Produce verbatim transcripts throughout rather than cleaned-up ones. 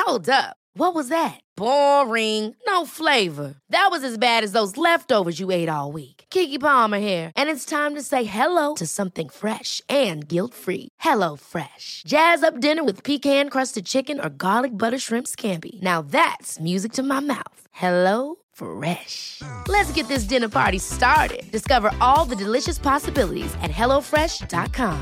Hold up. What was that? Boring. No flavor. That was as bad as those leftovers you ate all week. Keke Palmer here, and it's time to say hello to something fresh and guilt-free. Hello Fresh. Jazz up dinner with pecan-crusted chicken or garlic butter shrimp scampi. Now that's music to my mouth. Hello Fresh. Let's get this dinner party started. Discover all the delicious possibilities at hello fresh dot com.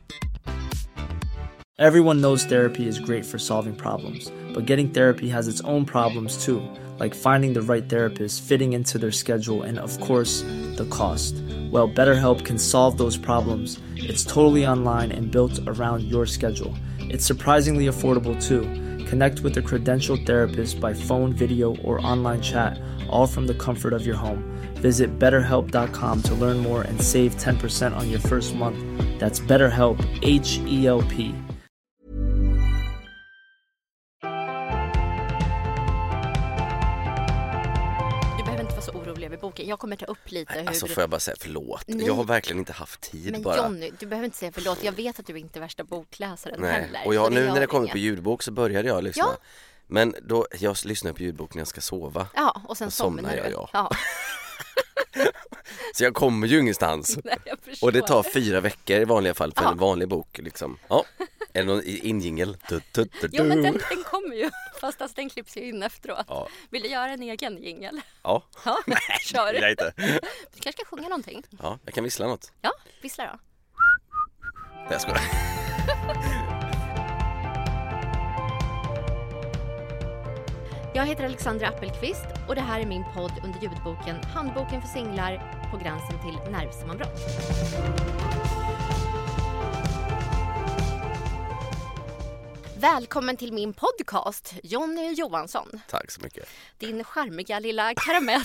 Everyone knows therapy is great for solving problems, but getting therapy has its own problems too, like finding the right therapist, fitting into their schedule, and of course, the cost. Well, BetterHelp can solve those problems. It's totally online and built around your schedule. It's surprisingly affordable too. Connect with a credentialed therapist by phone, video, or online chat, all from the comfort of your home. Visit better help dot com to learn more and save ten percent on your first month. That's BetterHelp, H E L P. Boken. Jag kommer ta upp lite Nej, hur... Alltså får jag bara säga förlåt. Nej. Jag har verkligen inte haft tid Men bara. Jonny, du behöver inte säga förlåt. Jag vet att du inte är värsta bokläsaren Nej. heller. Och jag, nu när det kommer inget. på ljudbok så började jag lyssna. Ja. Men då, jag lyssnar på ljudbok när jag ska sova. Ja, och sen och somnar, somnar jag, du. ja. Ja. Så jag kommer ju ingenstans. Nej, jag förstår. Och det tar fyra veckor i vanliga fall för Ja. en vanlig bok liksom. Ja. Eller någon injingel. Jo, men den, den kommer ju. Fast alltså, den klipps ju in efteråt. Ja. Vill du göra en egen jingel? Ja. Ja, kör. Jag inte. Du kanske ska sjunga någonting? Ja, jag kan vissla något. Ja, vissla då. Nej, jag skojar. Jag heter Alexandra Appelqvist och det här är min podd under ljudboken Handboken för singlar på gränsen till nervsammanbrott. Välkommen till min podcast, Jonny Johansson. Tack så mycket. Din charmiga lilla karamell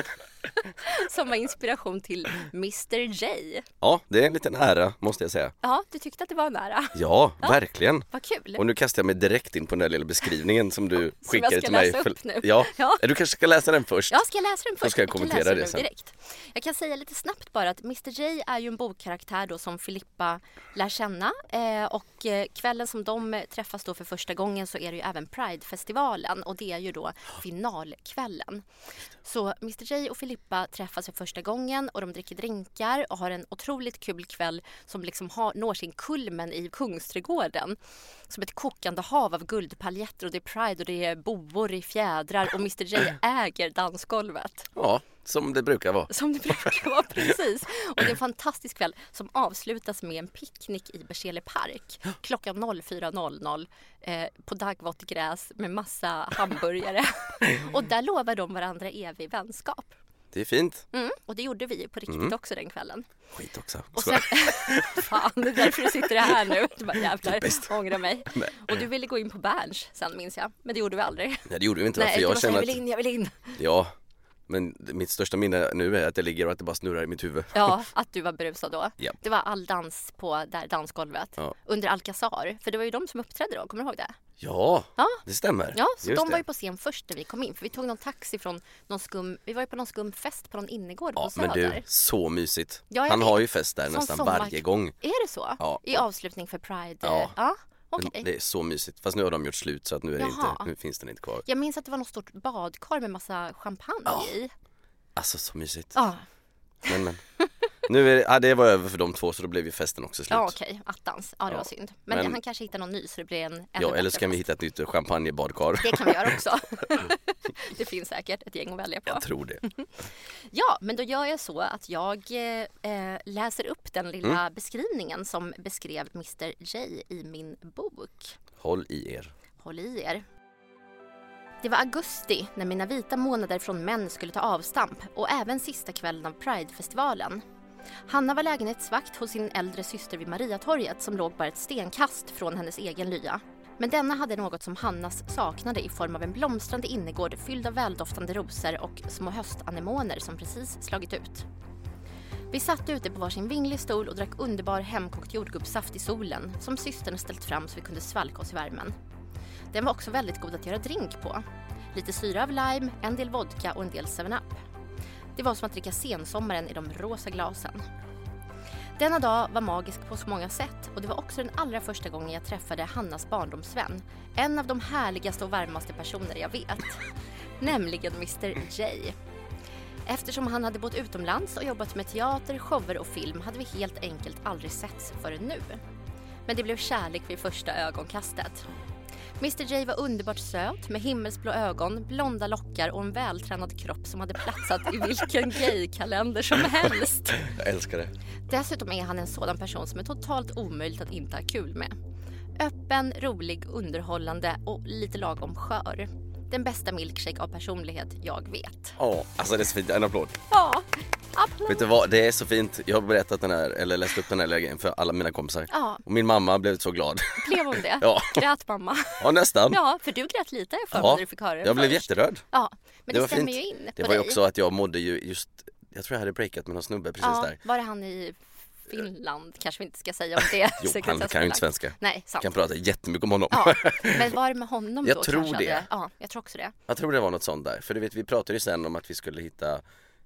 som var inspiration till mister J. Ja, det är en liten ära måste jag säga. Ja, du tyckte att det var en ära. Ja, Ja. verkligen. Vad kul. Och nu kastar jag mig direkt in på den där lilla beskrivningen som du Som skickade jag ska till mig. läsa upp nu. Ja. Ja. Du kanske ska läsa den först. Ja, ska jag läsa den först? ska jag kommentera kan läsa det den sen. direkt. Jag kan säga lite snabbt bara att mister J är ju en bokkaraktär då som Filippa lär känna. Eh, och eh, kvällen som de träffas då för första gången så är det ju även Pride-festivalen. Och det är ju då finalkvällen. Så mister J och Filippa träffas för första gången och de dricker drinkar och har en otroligt kul kväll som liksom har, når sin kulmen i Kungsträdgården. Som ett kokande hav av guldpaljetter och det är Pride och det är boor i fjädrar och mister J äger dansgolvet. Ja, som det brukar vara. Som det brukar vara, precis. Och det är en fantastisk kväll som avslutas med en picknick i Berzelii park. Klockan fyra noll noll eh, på daggvått gräs med massa hamburgare. Och där lovar de varandra evig vänskap. Det är fint. Mm, och det gjorde vi på riktigt Mm. också den kvällen. Skit också. Och sen, fan, det är därför du sitter här nu. Du bara jävlar, Typiskt. ångrar mig. Nej. Och du ville gå in på Berns sen minns jag. Men det gjorde vi aldrig. Nej, det gjorde vi inte. Nej, för du jag var så känner jag att, vill in, jag vill in. ja, men mitt största minne nu är att jag ligger och att det bara snurrar i mitt huvud. Ja, att du var berusad då. Ja. Det var all dans på där dansgolvet. Ja. Under Alcazar. För det var ju de som uppträdde då, kommer du ihåg det? Ja, Ja. det stämmer. Ja, så Just de det. var ju på scen först när vi kom in. För vi tog någon taxi från någon skum... Vi var ju på någon skum fest på någon innergård Ja, på men Söder. du, så mysigt. Ja, jag Han vet. har ju fest där Som nästan sommar- varje gång. Är det så? Ja. I avslutning för Pride? Ja. Ja, okej. Det är så mysigt. Fast nu har de gjort slut så att nu, är det Jaha. inte, nu finns den inte kvar. Jag minns att det var något stort badkar med massa champagne Ja. i. Alltså så mysigt. Ja, Men, men. Nu är det, ja, det var över för de två så då blev ju festen också slut. ja okej. Attans. Ja, det Ja. var synd. Men, Men- han kanske hittar någon ny så det blir en ännu Ja, eller bättre så kan vi fest. hitta ett nytt champagnebadkar. Det kan vi göra också. Det finns säkert ett gäng att välja på. Jag tror det. Ja, men då gör jag så att jag eh, läser upp den lilla Mm. beskrivningen som beskrev mister J i min bok. Håll i er. Håll i er. Det var augusti när mina vita månader från män skulle ta avstamp och även sista kvällen av Pride-festivalen. Hanna var lägenhetsvakt hos sin äldre syster vid Mariatorget som låg bara ett stenkast från hennes egen lya. Men denna hade något som Hannas saknade i form av en blomstrande innergård fylld av väldoftande rosor och små höstanemoner som precis slagit ut. Vi satt ute på varsin vinglig stol och drack underbar hemkokt jordgubbssaft i solen som systern ställt fram så vi kunde svalka oss i värmen. Den var också väldigt god att göra drink på. Lite syra av lime, en del vodka och en del seven up. Det var som att dricka sensommaren i de rosa glasen. Denna dag var magisk på så många sätt och det var också den allra första gången jag träffade Hannas barndomsvän. En av de härligaste och varmaste personer jag vet. Nämligen mister J. Eftersom han hade bott utomlands och jobbat med teater, shower och film hade vi helt enkelt aldrig setts förrän nu. Men det blev kärlek vid första ögonkastet. mister J var underbart söt med himmelsblå ögon, blonda lockar och en vältränad kropp som hade platsat i vilken gaykalender som helst. Jag älskar det. Dessutom är han en sådan person som är totalt omöjligt att inte ha kul med. Öppen, rolig, underhållande och lite lagom skör. Den bästa milkshake av personlighet jag vet. Ja, alltså det är så fint. En applåd. Ja, applåd. Vet du vad, det är så fint. Jag har berättat den här, eller läst upp den här grejen för alla mina kompisar. Ja. Och min mamma blev så glad. Blev hon det? Ja. Grät mamma? Ja, nästan. Ja, för du grät lite för Ja, när du fick höra det jag blev först. jätteröd. Ja, men det, det stämmer fint. ju in Det på var ju dig. också att jag mådde ju just, jag tror jag hade breakat med någon snubbe precis Ja, där. var det han i Finland? Kanske vi inte ska säga om det. Jo, han kan ju inte svenska. Nej, sant. Kan prata jättemycket om honom. Ja, men var det med honom Jag då? tror kanske det. Hade... Ja, jag tror också det. Jag tror det var något sånt där. För du vet, vi pratade ju sen om att vi skulle hitta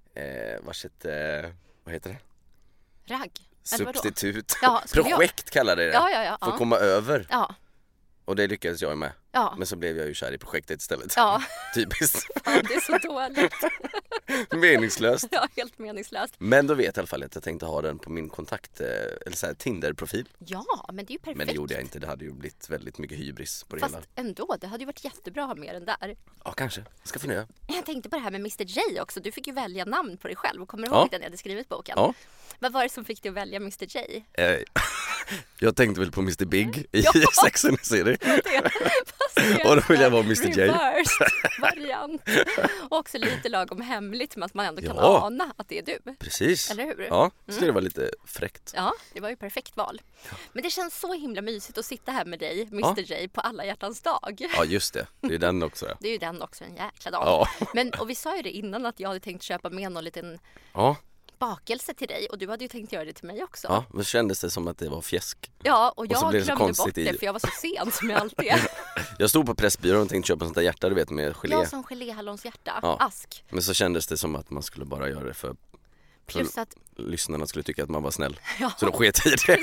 eh, varsitt, eh, vad heter det? Ragg? Eller vadå? Substitut. Ja, skulle jag- Projekt kallade det. Ja, ja, ja. För att ja. komma över. Ja, Och det lyckades jag med. ja. Men så blev jag ju kär i projektet istället. Ja, Typiskt. ja, det är så dåligt. Meningslöst. Ja, helt meningslöst. Men då vet jag i alla fall att jag tänkte ha den på min kontakt, eh, eller så här Tinder-profil. Ja, men det är ju perfekt. Men det gjorde jag inte. Det hade ju blivit väldigt mycket hybris på det Fast hela. ändå, det hade ju varit jättebra att ha med den där. Ja, kanske. Jag ska fundera. Jag tänkte på det här med mister J också. Du fick ju välja namn på dig själv. Kommer du Ja. ihåg den jag hade skrivit boken? Ja. Vad var det som fick dig att välja mister J? Eh, jag tänkte väl på mister Big i Ja. Sex and the City. Det, fast det är Och då vill jag en vara mister J. reversed variant. Och också lite lagom hemligt med att man ändå kan Ja. ana att det är du. Precis. Eller hur? Ja, så det var lite fräckt. Ja, det var ju perfekt val. Men det känns så himla mysigt att sitta här med dig, mister J, på alla hjärtans dag. Ja, just det. Det är den också. Ja. Det är ju den också, en jäkla dag. Ja. Men, och vi sa ju det innan att jag hade tänkt köpa med någon liten Ja. bakelse till dig. Och du hade ju tänkt göra det till mig också. Ja, men kändes det som att det var fjäsk. Ja, och Och så jag blev det så glömde konstigt bort det i- för jag var så sen som jag alltid är. Jag stod på Pressbyrån och tänkte köpa sånt där hjärta, du vet, med gelé. Jag som geléhallonshjärta, Ja. ask. Men så kändes det som att man skulle bara göra det för Plus att lyssnarna skulle tycka att man var snäll. Ja. Så de sket i det.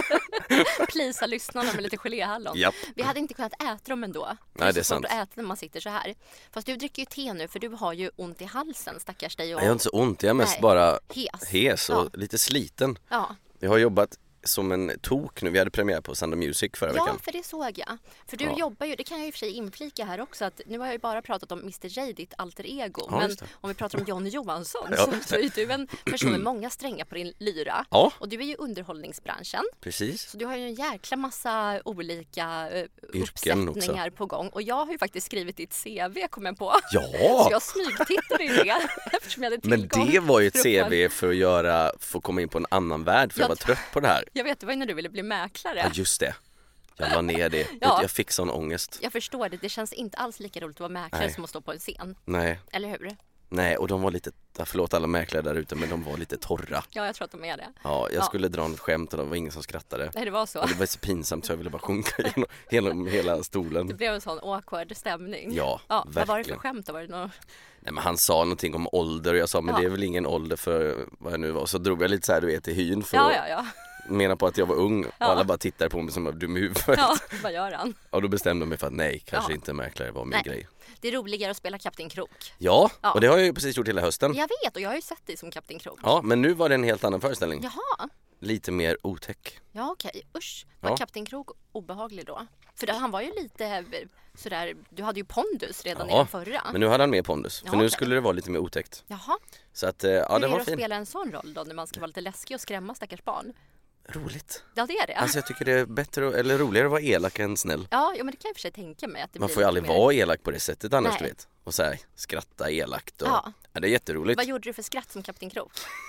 plisa lyssnarna med lite geléhallon. Japp. Vi hade inte kunnat äta dem ändå. Nej, det är så svårt sant. att äta när man sitter så här. Fast du dricker ju te nu för du har ju ont i halsen, stackars dig. Och... Jag har inte så ont, jag är mest Nej. bara Hes. hes och Ja. lite sliten. Ja. Jag har jobbat som en tok nu. Vi hade premiär på Sound of Music förra Ja, veckan. för det såg jag. För du Ja. jobbar ju, det kan jag i och för sig inflika här också, att nu har jag ju bara pratat om mister J, ditt alter ego. Ja, men just det. om vi pratar om Johnny Johansson Ja. så, så är du en person med många strängar på din lyra. Ja. Och du är ju underhållningsbranschen. Precis. Så du har ju en jäkla massa olika uh, Yrken uppsättningar på gång. Och jag har ju faktiskt skrivit ditt C V, kommer jag på. Ja! Så jag smygtittade i det eftersom jag hade Men tillgång det var ju ett till C uppdrag. V för att göra, få komma in på en annan värld, för jag Jag var tror- trött på det här. Jag vet, det var ju när du ville bli mäklare. Ja, just det. Jag la ner det. Ja. Jag fick sån ångest. Jag förstår det, det känns inte alls lika roligt att vara mäklare Nej. som att stå på en scen. Nej, Eller hur? nej, och de var lite, förlåt alla mäklare där ute, men de var lite torra. Ja, jag tror att de är det. Ja, jag Ja. skulle dra något skämt och det var ingen som skrattade. Nej, det var så. Och det var så pinsamt så jag ville bara sjunka genom hela, hela Det stolen. blev en sån awkward stämning. Ja, ja vad var det för verkligen. skämt? Var det något... Nej, men han sa någonting om ålder och jag sa, men Ja. det är väl ingen ålder för vad jag nu var. Och så drog jag lite så här, du vet, i hyn för Ja, att ja, ja. mena på att jag var ung. Och Ja. alla bara tittade på mig som att du är dum i huvudet. Ja, vad gör han? Och då bestämde jag mig för att nej, kanske Ja. inte mäklare var min Nej. grej. Det är roligare att spela Kapten Krok. Ja, Ja. och det har jag ju precis gjort hela hösten. Jag vet, och jag har ju sett dig som Kapten Krok. Ja, men nu var det en helt annan föreställning. Jaha, Lite mer otäck. ja okej. Usch, var Ja. Kapten Krok obehaglig då? För då, han var ju lite eh, sådär, du hade ju pondus redan i Ja, den förra. men nu hade han med pondus. För Ja, nu okej. skulle det vara lite mer otäckt. Jaha, Så att, eh, ja, hur det är det var att fint. spela en sån roll då när man ska vara lite läskig och skrämma stackars barn? Roligt. Ja, det är det. Alltså jag tycker det är bättre, eller roligare att vara elak än snäll. Ja, ja, men det kan jag i och för sig tänka mig att det Man blir får ju lite aldrig mer- vara elak på det sättet annars, Nej. du vet. Och så här, skratta elakt och... Ja. Ja, det är jätteroligt. Vad gjorde du för skratt som Kapten Krok?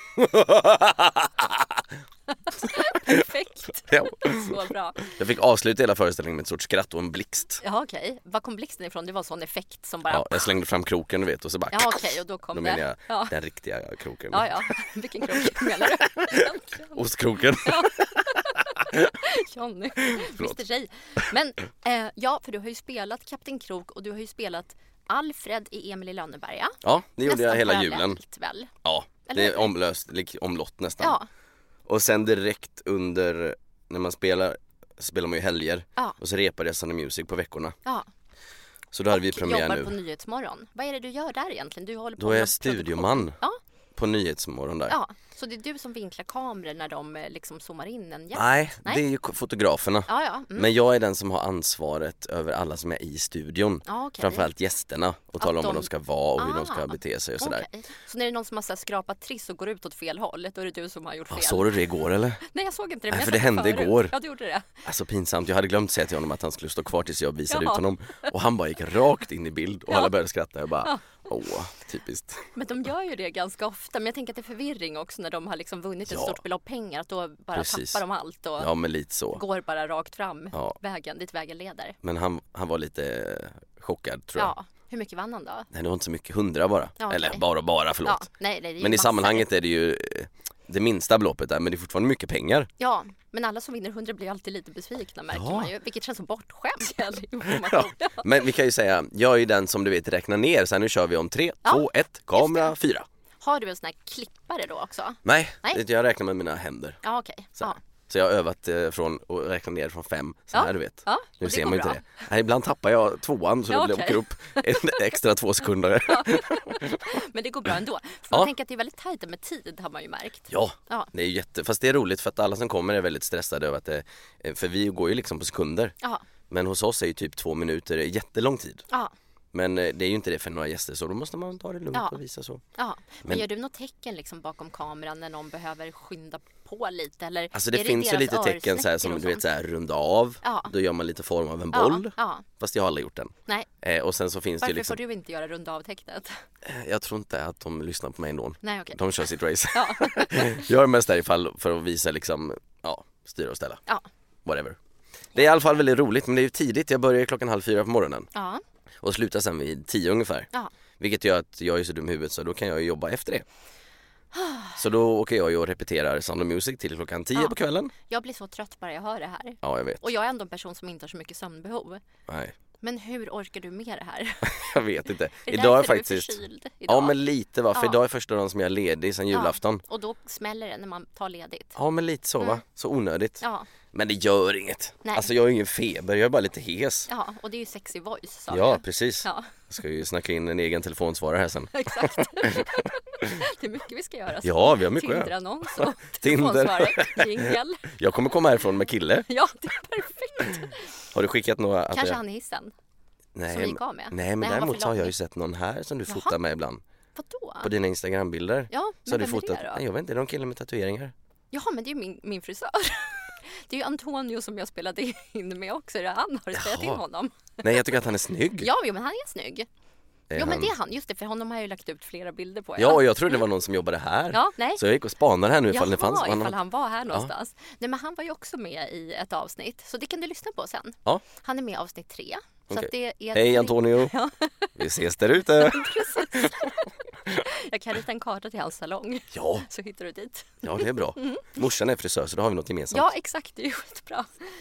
Perfekt. Ja. Så bra. Jag fick avsluta hela föreställningen med ett sorts skratt och en blixt. Ja, okej. Var kom blixten ifrån? Det var en sån effekt som bara... Ja, jag slängde fram kroken, du vet, och så bara... Ja, okej, och då kom Då det. menar jag Ja. den riktiga kroken. Ja, ja. Vilken krok menar du? Ostkroken. Johnny. Förlåt. mister J. Men eh, ja, för du har ju spelat Kapten Krok och du har ju spelat Alfred i Emil i Lönneberga. Ja, det gjorde jag Nästan hela parallellt, julen. väl? Ja, Eller det är hur? omlöst, lik- omlott nästan. Ja. Och sen direkt under, när man spelar, spelar man ju helger. Ja. Och så repade jag Sound of Music på veckorna. Ja. Så då hade vi Och premiär jobbar nu. på Nyhetsmorgon. Vad är det du gör där egentligen? Du håller på Då är jag med studioman produktion. Ja. på Nyhetsmorgon där. Ja, så det är du som vinklar kameror när de eh, liksom zoomar in en gäst? Nej, Nej, det är ju fotograferna. Ja, ja. Mm. Men jag är den som har ansvaret över alla som är i studion. Ja, okej. Framförallt gästerna. Och talar om de- vad de ska vara och hur Ah, de ska bete sig och sådär. Okej. Så när det är någon som har så här skrapat triss och går ut åt fel håll, då är det du som har gjort fel? Ja, såg du det igår eller? Nej, jag såg inte det. Nej, men för jag det såg hände förut. igår. Ja, du gjorde det. Alltså pinsamt, jag hade glömt säga till honom att han skulle stå kvar tills jag visade Ja. ut honom. Och han bara gick rakt in i bild och Ja. alla började skratta. Jag bara, åh, typiskt. Men de gör ju det ganska ofta. Men jag tänker att det är förvirring också när de har liksom vunnit ett Ja. stort belopp pengar. Att då bara Precis. tappar de allt och Ja, men lite så. går bara rakt fram Ja. vägen, dit vägen leder. Men han, han var lite chockad tror jag. Ja. Hur mycket vann han då? Nej, det var inte så mycket, hundra bara. Ja, okej. Eller bara bara, förlåt. Ja, nej, det är ju Men i massor. sammanhanget är det ju eh, det minsta beloppet där, men det är fortfarande mycket pengar. Ja, men alla som vinner hundra blir alltid lite besvikna märker Ja. man ju. Vilket känns som bortskämt i all information. Ja. Men vi kan ju säga, jag är ju den som du vet räknar ner. Så här, nu kör vi om tre, Ja, två, ett, kamera, fyra. Har du en sån här klippare då också? Nej, Nej. det- jag räknar med mina händer. Ja, okej. Så, här. Ja. så jag har övat eh, från att räkna ner från fem, så Ja. här du vet. Ja, Nu och det ser går man ju inte bra. det. Nej, ibland tappar jag tvåan så Ja, då blir okej. jag åker upp en extra två sekunder. Ja, Men det går bra ändå. För Ja. man tänker att det är väldigt tajt med tid har man ju märkt. ja, Ja. det är jätte... Fast det är roligt för att alla som kommer är väldigt stressade över att det... För vi går ju liksom på sekunder. Ja. Men hos oss är ju typ två minuter jättelång tid. Ja. Men eh, det är ju inte det för några gäster, så då måste man ta det lugnt Ja. och visa så. Ja. Men, Men- gör du något tecken liksom bakom kameran när någon behöver skynda på lite? Eller Alltså det är finns ju deras lite tecken så här, örsnäckor som och du vet sånt? så här, runda av. Ja. Då gör man lite form av en Ja, boll. ja. Fast jag har aldrig gjort den. Nej, Eh, och sen så finns det ju varför liksom... får du inte göra runda av tecknet? Eh, Jag tror inte att de lyssnar på mig ändå. Nej, okej. De kör sitt race. Ja. Jag är mest där ifall för att visa liksom, ja, styra och ställa. Ja. Whatever. Det är i alla fall väldigt roligt, men det är ju tidigt. Jag börjar klockan halv fyra på morgonen Ja. och slutar sen vid tio ungefär. Ja. Vilket gör att jag är så dum i huvudet så då kan jag ju jobba efter det. Så då åker jag ju och repeterar Sound of Music till klockan tio Ja. på kvällen. Jag blir så trött bara jag hör det här. Ja, jag vet. Och jag är ändå en person som inte har så mycket sömnbehov. Nej, Men hur orkar du med det här? jag vet inte. Är det Idag är därför faktiskt... du är förkyld idag? Ja, men lite va, för Ja. idag är första dagen som jag är ledig sen julafton. Ja, och då smäller det när man tar ledigt. Ja, men lite så va, Mm. så onödigt. Ja, Men det gör inget. Nej. Alltså jag har ingen feber, jag är bara lite hes. ja, och det är ju sexy voice sa Ja, jag. precis. Ja, Jag ska ju snacka in en egen telefonsvarare här sen. exakt. Det är mycket vi ska göra. Ja, vi har mycket att göra. Tinder-annons och Tinder. telefonsvarare, jingel. Jag kommer komma härifrån med kille. Ja, det är perfekt. Har du skickat några? Att Kanske jag... han i hissen. nej, som vi gick av med. Nej, men Nej, han var däremot för har jag lång. ju sett någon här som du Jaha. fotar med ibland. Vadå? På dina Instagram-bilder. Ja, Så har men du vem är fotat, det då? nej, jag vet inte, det är någon kille med tatueringar. Jaha, men det är ju min, min frisör. Det är ju Antonio som jag spelade in med också. Han har spelat in Jaha. honom. Nej, jag tycker att han är snygg. Ja, jo, men han är snygg. Är Jo, men han- det är han. Just det, för honom har jag ju lagt ut flera bilder på. Ja, och jag trodde det var någon som jobbade här. Ja, nej. Så jag gick och spanade här nu ifall Jaha, det fanns. ifall Han... han var här någonstans. Nej, men han var ju också med i ett avsnitt. Så det kan du lyssna på sen. Ja. Han är med i avsnitt tre. Så Okej. att det är Hej Antonio, Ja, vi ses där ute. precis. Jag kan rita en karta till hans salong. Ja, Så hittar du dit. ja det är bra. Morsan är frisör så då har vi något gemensamt. Ja, exakt. Det är ju skitbra.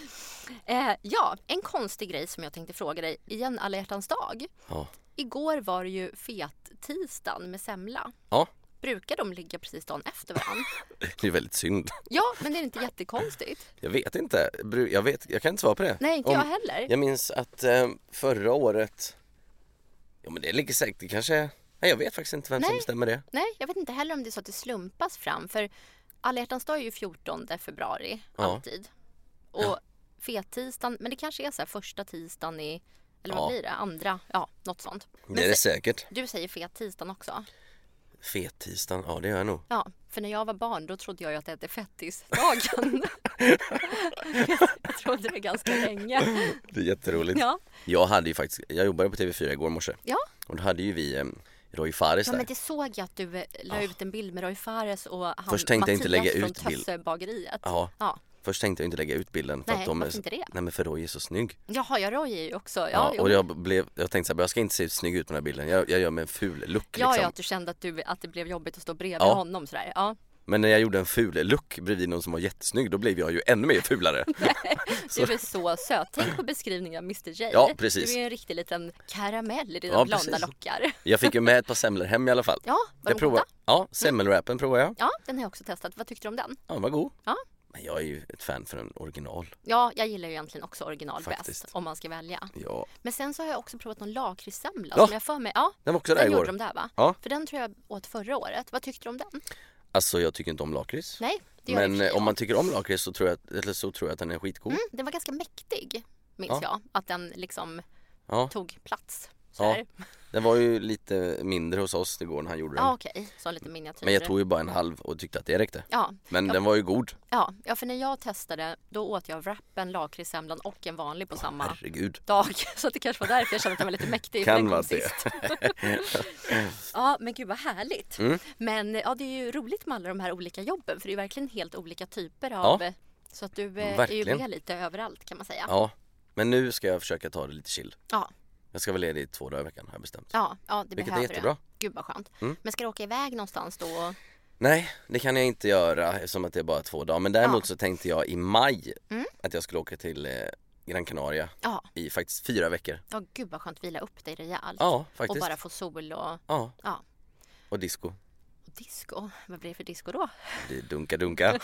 Eh, ja, en konstig grej som jag tänkte fråga dig. Igen, alla hjärtans dag. Ja. Igår var det ju fet-tisdagen med semla. Ja, Brukar de ligga precis dagen efter varandra? det är väldigt synd. Ja, men det är inte jättekonstigt. Jag vet inte, Bru- jag, vet, jag kan inte svara på det. Nej, inte Om- jag heller. Jag minns att eh, förra året, ja men det ligger säkert, det kanske, nej jag vet faktiskt inte vem som Nej. bestämmer det. Nej, jag vet inte heller om det är så att det slumpas fram. För alla hjärtans dag är ju fjortonde februari, Ja. alltid. Och fet-tisdagen, men det kanske är så här första tisdagen i, eller vad Ja. blir det? Andra, ja, något sånt. Men Det är det se- säkert. du säger fet-tisdagen också. Fet-tisdagen, ja det gör jag nog. Ja, för när jag var barn då trodde jag ju att det hette fettisdagen. Jag trodde det ganska länge. Det är jätteroligt. Ja, Jag hade ju faktiskt, jag jobbade på T V fyra igår morse. ja. Och då hade ju vi eh, Roy Fares ja där. men det såg jag att du eh, la ut en bild med Roy Fares och han Först tänkte jag inte Mattias lägga från ut bild. Tössebageriet. Ja, Ja. först tänkte jag inte lägga ut bilden för Nej, att de är varför inte det? Nej men för Roy är så snygg. Jaha, jag Roy är ju också. Ja, Ja, jo. och jag blev, jag tänkte så här, jag ska inte se snygg ut på den här bilden. Jag, jag gör mig en ful look ja, liksom. ja, att du kände att, du, att det blev jobbigt att stå bredvid Ja. honom sådär. Ja. Men när jag gjorde en ful look bredvid någon som var jättesnygg, då blev jag ju ännu mer fulare. Nej, du är så söt. Tänk på beskrivningen av mister J. Ja, precis. Du är en riktig liten karamell i dina Ja, blonda precis. lockar. Jag fick ju med ett par semlor hem i alla fall. Ja, var jag de provade. goda? Ja, semmelwrappen provade jag. Ja, den har jag också testat. Vad tyckte du om den? Ja, den var god. Ja. Men jag är ju ett fan för en original. Ja, jag gillar ju egentligen också original Faktiskt. bäst om man ska välja. Ja. Men sen så har jag också provat någon lakritssemla Ja. som jag för mig. Ja, Den var också där den igår. gjorde de där va? Ja. För den tror jag åt förra året. Vad tyckte du om den? Alltså jag tycker inte om lakrits. Nej, det gör Men jag eh, om man tycker om lakrits så tror jag, eller så tror jag att den är skitgod. mm, den var ganska mäktig, minns Ja. jag. Att den liksom Ja. tog plats. Så Ja. här. Den var ju lite mindre hos oss igår när han gjorde den. Ja, okej. Så lite miniatyr. Men jag tog ju bara en halv och tyckte att det räckte. Ja, Men Ja. den var ju god. ja, ja, för när jag testade då åt jag wrappen, lakritssemlan och en vanlig på samma Herregud. dag. Så att det kanske var därför jag kände att den var lite mäktig. för Kan den kom vara det. sist. Ja, men gud vad härligt. Mm. Men ja, det är ju roligt med alla de här olika jobben. För det är verkligen helt olika typer av... Ja. Så att du eh, är ju Verkligen. med lite överallt kan man säga. Ja, men nu ska jag försöka ta det lite chill. Ja, Jag ska vara ledig i två dagar i veckan har jag bestämt. ja, ja det Vilket är behöver jättebra. du. Gud vad skönt. Mm. Men ska du åka iväg någonstans då? Nej, det kan jag inte göra eftersom att det är bara två dagar. Men däremot Ja. så tänkte jag i maj Mm. att jag skulle åka till eh, Gran Canaria Ja, i faktiskt fyra veckor. ja gud vad skönt, vila upp dig rejält. Ja, och faktiskt. bara få sol och, Ja, ja. och disco. och disco. Vad blir det för disco då? Det är dunka dunka.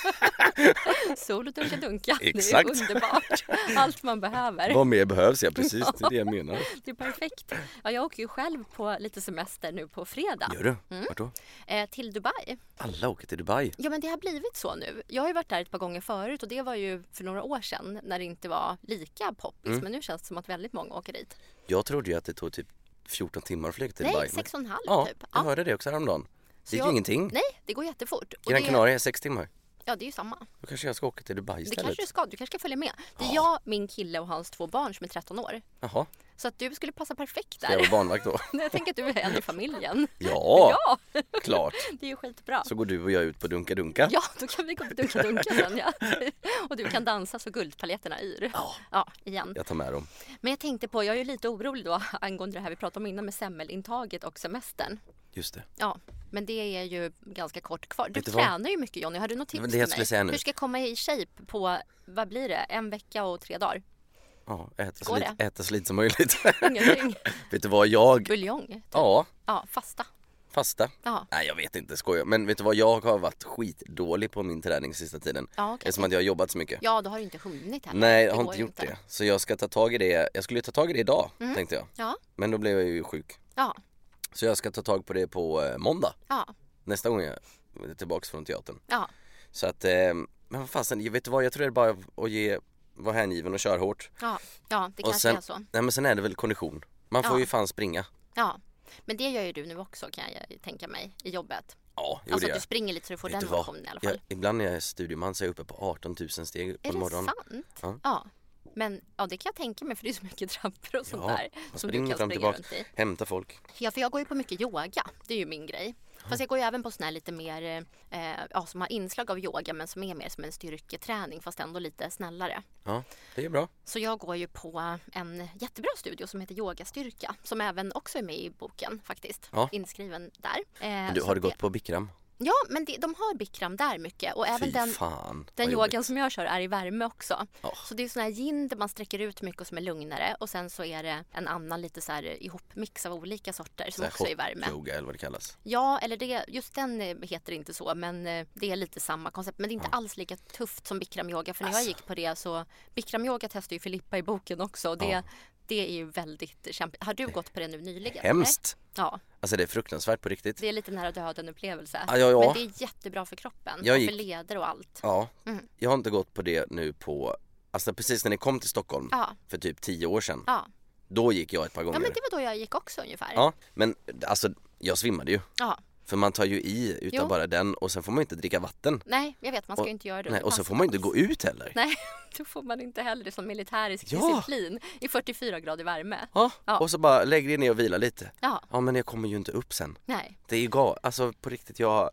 Sol och dunka dunka. Exakt. Det är underbart. Allt man behöver. Vad mer behövs? Ja, precis. Det är det jag menar. Det är perfekt. Ja, jag åker ju själv på lite semester nu på fredag. Gör du? Mm. Vart då? Eh, till Dubai. Alla åker till Dubai. Ja, men det har blivit så nu. Jag har ju varit där ett par gånger förut och det var ju för några år sedan när det inte var lika poppis. Mm. Men nu känns det som att väldigt många åker dit. Jag trodde ju att det tog typ fjorton timmar att flyga till Nej, Dubai. sex och en halv Ja, typ. jag hörde det också häromdagen. Det är jag- ju ingenting. Nej, det går jättefort. Och Gran det, Canaria är sex timmar. ja, det är ju samma. Då kanske jag ska åka till Dubai Det istället. kanske du ska. Du kanske ska följa med. Det är jag, min kille och hans två barn som är tretton år. Jaha, Så att du skulle passa perfekt ska jag där. vara barnvakt då? Jag tänker att du är en i familjen. Ja, Ja, klart. det är ju skitbra. Så går du och jag ut på Dunka Dunka. Ja, då kan vi gå på Dunka Dunka sen. Ja. Och du kan dansa så guldpaljetterna yr. Ja. Ja, igen. Jag tar med dem. Men jag tänkte på, jag är ju lite orolig då angående det här vi pratade om innan med semmelintaget och semestern. Just det. Ja, men det är ju ganska kort kvar. Du Vet du vad? tränar ju mycket Jonny, har du något Det tips var det till jag skulle mig? säga nu. Hur ska jag komma i shape på, vad blir det, en vecka och tre dagar? Ja, äta så, Går lite, det? äta så lite som möjligt. Ingenting. Vet du vad jag... Buljong? Typ. Ja, Ja, fasta. fasta. Ja, Nej, jag vet inte, skojar. Men vet du vad, jag har varit skitdålig på min träning sista tiden. ja okej. Eftersom att jag har jobbat så mycket. Ja, då har du inte hunnit heller. Nej, jag Det har går inte ju gjort det. Så jag ska ta tag i det. Jag skulle ta tag i det idag, Mm. tänkte jag. Ja, Men då blev jag ju sjuk. ja, Så jag ska ta tag på det på eh, måndag. ja, Nästa gång jag är tillbaka från teatern. ja. Så att, eh, men vad fasen, jag vet du vad, jag tror det är bara att ge, vara hängiven och köra hårt. Ja, ja det Och kanske sen- är så. Nej men sen är det väl kondition. Man får Ja. ju fan springa. Ja, men det gör ju du nu också kan jag tänka mig i jobbet. Ja, jo Alltså det att gör du springer lite så du får Vet den du vad? motionen i alla fall. jag. Ibland när jag är studieman så är jag uppe på arton tusen steg på Är det morgonen. sant? Ja. Ja. Men ja, det kan jag tänka mig för det är så mycket trappor och sånt Ja, där man som du springer kan fram och springa tillbaka. runt i. Hämta folk. Ja, för jag går ju på mycket yoga. Det är ju min grej. Fast jag går ju även på sån här lite mer, eh, ja, som har inslag av yoga men som är mer som en styrketräning fast ändå lite snällare. Ja, det är bra. Så jag går ju på en jättebra studio som heter Yogastyrka som även också är med i boken faktiskt. Ja. Inskriven där. Eh, Men du, så har du det- gått på Bikram? Ja, men det, de har Bikram där mycket och även Fy den, fan. den vad yogan jobbigt. som jag kör är i värme också. Ja. Så det är sån här yin där man sträcker ut mycket och som är lugnare och sen så är det en annan lite så här ihopmix av olika sorter som Så här också är i hot värme. yoga eller vad det kallas. Ja, eller det, just den eh, heter inte så men eh, det är lite samma koncept men det är inte alls lika tufft som Bikram yoga för när jag Alltså. gick på det så Bikram yoga testade ju Filippa i boken också och det, Ja. det är ju väldigt kämpigt. Har du gått på det nu nyligen? Hemskt. eller? Ja, Alltså det är fruktansvärt på riktigt. det är lite nära döden upplevelse. Ja, ja, ja. Men det är jättebra för kroppen Jag och gick- för leder och allt. Ja, Mm. jag har inte gått på det nu på, alltså precis när ni kom till Stockholm Ja, för typ tio år sedan. ja. Då gick jag ett par gånger. Ja, men det var då jag gick också ungefär. Ja, men alltså jag svimmade ju. Ja. För man tar ju i utan Jo. bara den och sen får man inte dricka vatten. Nej, jag vet, man ska Och- ju inte göra det. Nej, under och så pass får man inte alls. gå ut heller. Nej, då får man inte heller. Det är som militärisk Ja. disciplin i fyrtiofyra grader värme. Ja, Ja. och så bara lägg dig ner och vila lite. Ja, Ja, men jag kommer ju inte upp sen. nej. Det är ju galet, alltså på riktigt, jag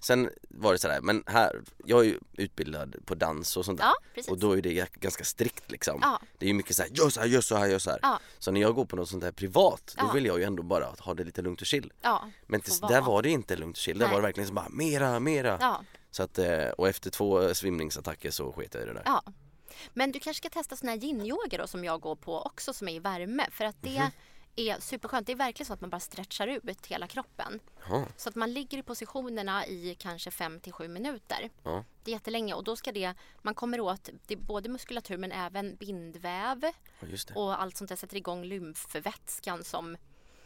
Sen var det sådär, men här, jag är ju utbildad på dans och sånt där. Ja, precis. Och då är det ganska strikt liksom. Ja. Det är ju mycket såhär, gör så här, gör så här, gör så här. Ja. Så när jag går på något sånt där privat, då Ja. vill jag ju ändå bara ha det lite lugnt och chill. Ja, Men tills, får där vara. var det inte lugnt och chill, där Nej. var det verkligen så bara, mera, mera. Ja. Så att, eh, och efter två svimningsattacker så sket jag i det där. Ja. Men du kanske ska testa sån här yin-yoga då som jag går på också, som är i värme. För att det är superskönt. Det är verkligen så att man bara stretchar ut hela kroppen. Ja. Så att man ligger i positionerna i kanske fem till sju minuter. Ja. Det är jättelänge och då ska det, man kommer åt det är både muskulatur men även bindväv. Ja, just det. Och allt sånt där sätter igång lymfvätskan som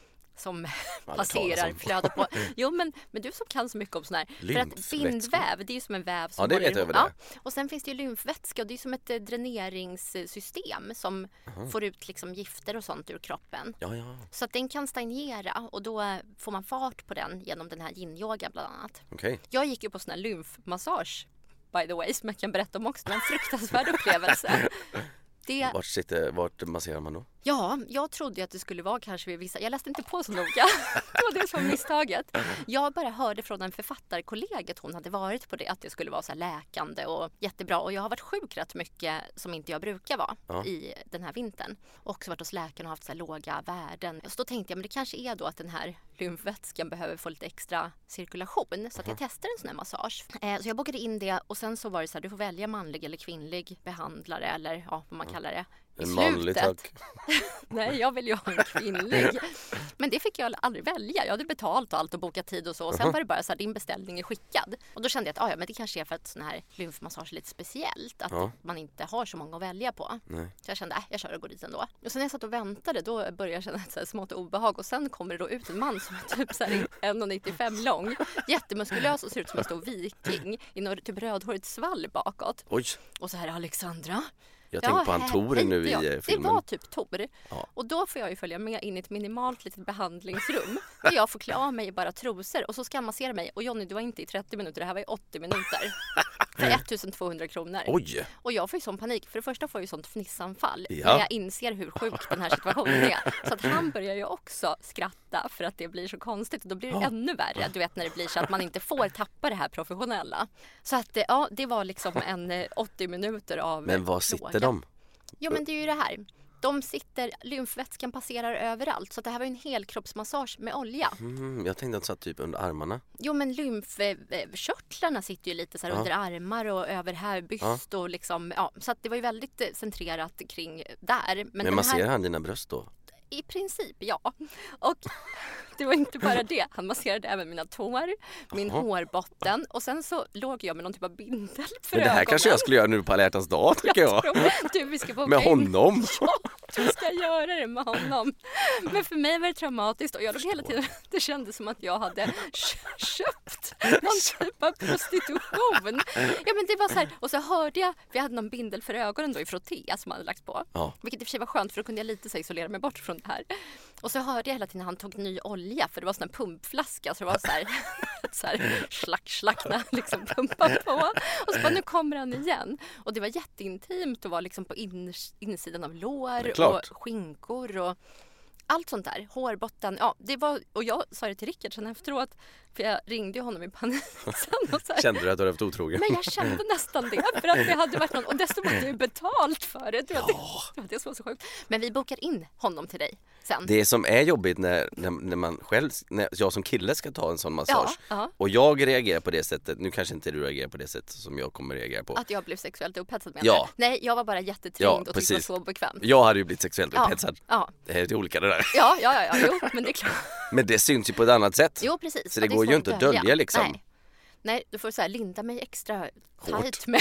som Alla passerar, talar som- flödar på. Jo, men, men du som kan så mycket om sån här. För att Lymfvätska. bindväv, det är ju som en väv som Ja, det håller vet jag ihop. vad det Ja. Och sen finns det ju lymfvätska och det är som ett eh, dräneringssystem som får ut liksom gifter och sånt ur kroppen. Ja, ja, Så att den kan stagnera och då eh, får man fart på den genom den här yin-yoga bland annat. okej. Jag gick ju på sån här lymfmassage, by the way, som jag kan berätta om också. Det var en fruktansvärd upplevelse. Det, Vart, sitter, vart masserar man då? ja, jag trodde att det skulle vara kanske vid vissa... Jag läste inte på så noga. Det var det som var misstaget. Jag bara hörde från en författarkollega att hon hade varit på det. Att det skulle vara så här läkande och jättebra. Och jag har varit sjuk rätt mycket som inte jag brukar vara Ja. i den här vintern. Och också varit hos läkaren och haft så här låga värden. Så då tänkte jag, men det kanske är då att den här lymfvätskan behöver få lite extra cirkulation. Så att jag testade en sån här massage. Eh, så jag bokade in det och sen så var det så här, du får välja manlig eller kvinnlig behandlare eller ja, vad man kallar det. I En manlig slutet- tack. Nej, jag vill ju ha en kvinnlig. Men det fick jag aldrig välja. Jag hade betalt och allt och bokat tid och så. Och sen var det bara så här, din beställning är skickad. Och då kände jag att ah, ja, men det kanske är för att sån här lymfmassage är lite speciellt. Att Ja. man inte har så många att välja på. Nej. Så jag kände, äh, jag kör och går dit ändå. Och sen när jag satt och väntade, då började jag känna ett så här smått obehag. Och sen kommer det då ut en man som är typ så här en komma nittiofem lång. Jättemuskulös och ser ut som en stor viking. I något typ rödhårigt svall bakåt. Oj, Och så här, Alexandra. jag tänkte på han här- Tor hej, nu ja. i eh, filmen. Det var typ Tor. Ja. Och då får jag ju följa med in i ett minimalt litet behandlingsrum. Där jag får klä av mig i bara trosor. Och så ska han massera mig. Och Jonny, du var inte i trettio minuter, det här var i åttio minuter. För ettusentvåhundra kronor. Oj, Och jag får ju sån panik. För det första får jag ju sånt fnissanfall. Ja. När jag inser hur sjuk den här situationen är. Så att han börjar ju också skratta för att det blir så konstigt. Och då blir det Ja. ännu värre. Du vet när det blir så att man inte får tappa det här professionella. Så att eh, ja, det var liksom en eh, åttio minuter av men eh, var sitter plåga. de? Jo, men det är ju det här. De sitter, lymfvätskan passerar överallt. Så det här var ju en helkroppsmassage med olja. Mm, jag tänkte att de satt typ under armarna. Jo, men lymfkörtlarna sitter ju lite så här Ja. under armar och över här, byst och liksom, ja. Så att det var ju väldigt eh, centrerat kring där. Men, Men den masserar här, han dina bröst då? i princip, ja. Och det var inte bara det. Han masserade även mina tår, min Jaha. hårbotten. Och sen så låg jag med någon typ av bindel för Men det här ögonen. kanske jag skulle göra nu på alla hjärtans dag, tycker jag. Du, vi ska boka Med in. honom. Ja, du ska göra det med honom. Men för mig var det traumatiskt och jag låg hela tiden, det kändes som att jag hade kö- köpt någon typ av prostitution. Ja, men det var så här, och så hörde jag, för jag hade någon bindel för ögonen då i frotté som hade lagts på. Ja. Vilket i och för sig var skönt för då kunde jag lite så här isolera mig bort från det här. Och så hörde jag hela tiden när han tog ny olja för det var sån här pumpflaska så det var så här, så här slack, slack när han liksom pumpade på. Och så bara, nu kommer han igen. Och det var jätteintimt och var liksom på in, insidan av Det är lår klart. och skinkor och allt sånt där. Hårbotten. Ja, det var, och jag sa det till Rickard sen efteråt för jag ringde ju honom i panik sen och så här, Kände du att du hade varit otrogen? men jag kände nästan det för att det hade varit någon, och dessutom hade jag ju betalt för det. Det var, det, det, var det som var så sjukt. Men vi bokar in honom till dig sen. Det som är jobbigt när, när, när man själv, när jag som kille ska ta en sån massage Ja, ja. och jag reagerar på det sättet, nu kanske inte du reagerar på det sättet som jag kommer reagera på. Att jag blev sexuellt upphetsad med Ja. det. Nej, jag var bara jätteträngd Ja, och tyckte det var precis. så bekvämt. Jag hade ju blivit sexuellt Ja, upphetsad. ja. Det är lite olika det där. Ja, ja, ja, ja, jo, men det är klart. Men det syns ju på ett annat sätt. Jo, precis. Så Ja, det är går ju svårt inte att dölja liksom. Nej. Nej, du får så här linda mig extra Hårt. tight med.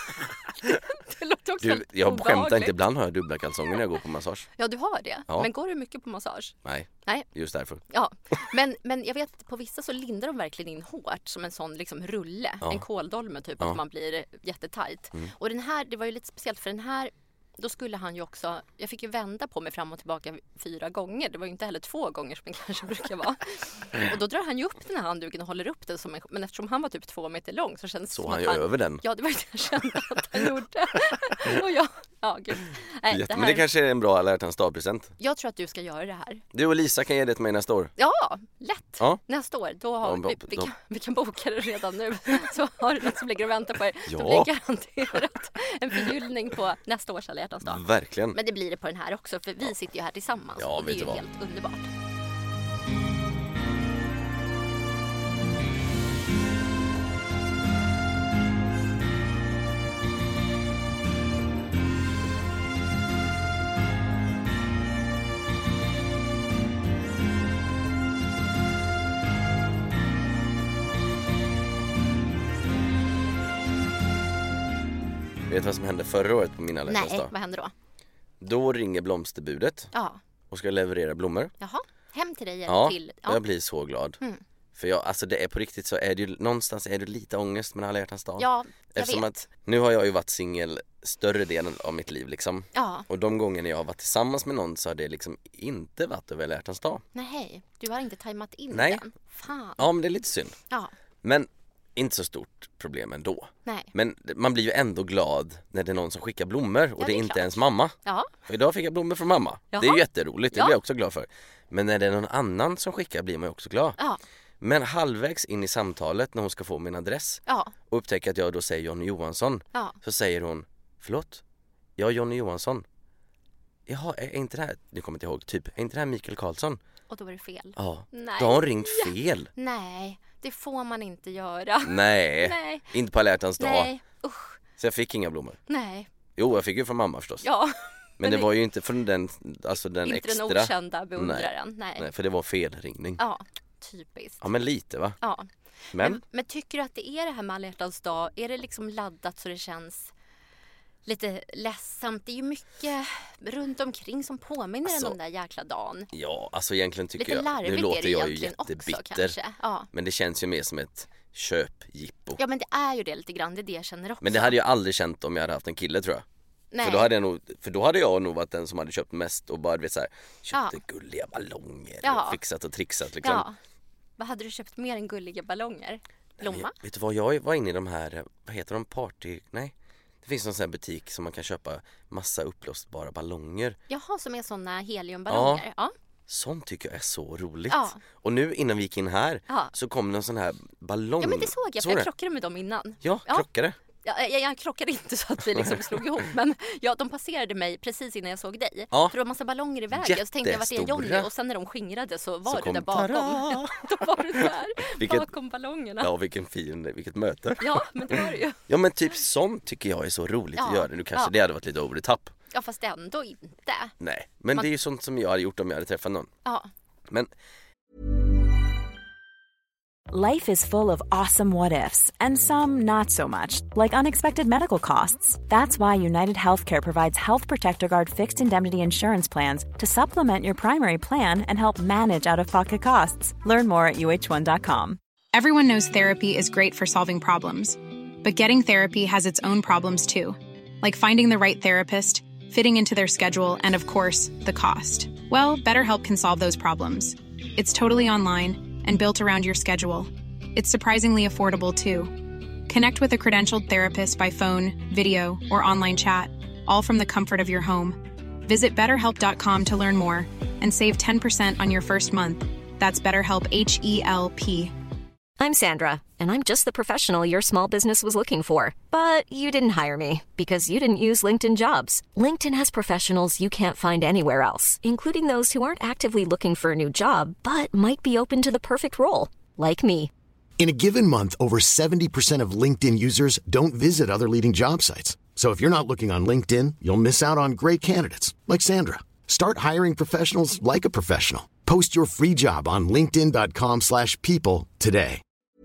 Det låter också Du, väldigt jag skämtar obehagligt. inte, ibland har jag dubbla kalsonger när jag går på massage. Ja, du har det. Ja. Men går du mycket på massage? Nej, Nej. just därför. Ja, men, men jag vet på vissa så lindar de verkligen in hårt som en sån liksom rulle, Ja. en kåldolme typ, Ja. att man blir jättetajt. Och den här, det var ju lite speciellt för den här då skulle han ju också, jag fick ju vända på mig fram och tillbaka fyra gånger. Det var ju inte heller två gånger som det kanske brukar vara. Och då drar han ju upp den här handduken och håller upp den som en, men eftersom han var typ två meter lång så kändes det Så som han att ju han, över den. Ja, det var det jag kände att han gjorde. Och jag, ja gud. Nej, det Men här, det kanske är en bra alla hjärtans dag-present. jag tror att du ska göra det här. Du och Lisa kan ge det till mig nästa år. Ja, lätt. Ja. Nästa år, då har Ja, vi, bra, vi, då. kan, vi kan boka det redan nu. Så har du något som ligger och väntar på er. Ja. Då blir garanterat en förgyllning på nästa års alla hjärtans dag. Verkligen. Men det blir det på den här också, för vi sitter ju här tillsammans. Ja, och det är vet ju du vad? helt underbart. Vet du vad som hände förra året på min alla hjärtans Nej, dag? vad händer då? Då ringer blomsterbudet Ja, och ska leverera blommor. jaha. Hem till dig eller Ja, till... jag blir så glad. Mm. För jag, alltså det är på riktigt så är det ju, någonstans är det lite ångest med alla hjärtans dag. Ja, jag Eftersom vet. att nu har jag ju varit singel större delen av mitt liv liksom. Ja, Och de gånger jag har varit tillsammans med någon så har det liksom inte varit över alla hjärtans dag. nej. Du har inte tajmat in Nej. den. Fan. Ja, men det är lite synd. Ja, Men inte så stort problem ändå. nej. Men man blir ju ändå glad när det är någon som skickar blommor och Ja, det är det är inte klart. ens mamma. Ja, För idag fick jag blommor från mamma. Jaha. Det är ju jätteroligt, det Ja. blir jag också glad för. Men när det är någon annan som skickar blir man ju också glad. ja, Men halvvägs in i samtalet när hon ska få min adress ja, och upptäcker att jag då säger Johnny Johansson, ja. så säger hon, förlåt? Jag är Johnny Johansson. Jaha, är inte det här, nu kommer jag inte ihåg, typ, är inte det här Mikael Karlsson? Och då var det fel. Ja, Nej. då har hon ringt fel. Nej, det får man inte göra. Nej, Nej. inte på alla hjärtans dag. Nej, usch. Så jag fick inga blommor. Nej, Jo, jag fick ju från mamma förstås. ja. Men det det- var ju inte från den, alltså den Inte extra. den okända beundraren. Nej. Nej, för det var fel ringning. Ja, typiskt. Ja, men lite va? Ja. Men, Men, men tycker du att det är det här med alla hjärtans dag? Är det liksom laddat så det känns lite ledsamt? Det är ju mycket runt omkring som påminner Alltså, en om den där jäkla dagen. ja, alltså egentligen tycker Lite jag, larvigt nu är låter det jag ju egentligen också jättebitter. kanske. Ja. Men det känns ju mer som ett köpjippo. ja, men det är ju det lite grann. Det är det jag känner också. Men det hade jag aldrig känt om jag hade haft en kille, tror jag. Nej. För då hade jag nog, för då hade jag nog varit den som hade köpt mest och bara, vet, så här, köpte Ja. gulliga ballonger Ja. och fixat och trixat liksom. Ja. Vad hade du köpt mer än gulliga ballonger? Blomma? Vet, vet du vad, jag var inne i de här, vad heter de, party, nej. Det finns någon sån här butik som man kan köpa massa uppblåsbara ballonger. Jaha, som är såna heliumballonger. Ja. Sånt tycker jag är så roligt. Ja. Och nu innan vi gick in här Ja. så kom det en sån här ballong. Ja, men det såg jag, för Såg jag det? krockade med dem innan. Ja, Ja. krockade. Jag, jag, jag krockade inte så att vi liksom slog ihop, men ja, de passerade mig precis innan jag såg dig. Ja. För det var massa ballonger i vägen, så tänkte jag vart är Johnny? Jättestora. Och sen när de skingrade så var Så du kom där bakom. tada! Då var du där, Vilket- bakom ballongerna. Ja, vilken fin, vilket möte. Ja, men det var det ju. Ja, men typ sånt tycker jag är så roligt Ja. att göra. Nu kanske Ja. det hade varit lite over the top. Ja, fast ändå inte. Nej, men Man- det är ju sånt som jag hade gjort om jag hade träffat någon. Ja. Men Life is full of awesome what ifs, and some not so much, like unexpected medical costs. That's why United Healthcare provides Health Protector Guard fixed indemnity insurance plans to supplement your primary plan and help manage out of pocket costs. Learn more at u h one dot com. Everyone knows therapy is great for solving problems, but getting therapy has its own problems too, like finding the right therapist, fitting into their schedule, and of course, the cost. Well, BetterHelp can solve those problems. It's totally online and built around your schedule. It's surprisingly affordable too. Connect with a credentialed therapist by phone, video, or online chat, all from the comfort of your home. Visit better help dot com to learn more and save ten percent on your first month. That's BetterHelp, H E L P. I'm Sandra, and I'm just the professional your small business was looking for. But you didn't hire me because you didn't use LinkedIn Jobs. LinkedIn has professionals you can't find anywhere else, including those who aren't actively looking for a new job, but might be open to the perfect role, like me. In a given month, over seventy percent of LinkedIn users don't visit other leading job sites. So if you're not looking on LinkedIn, you'll miss out on great candidates like Sandra. Start hiring professionals like a professional. Post your free job on linkedin dot com slash people today.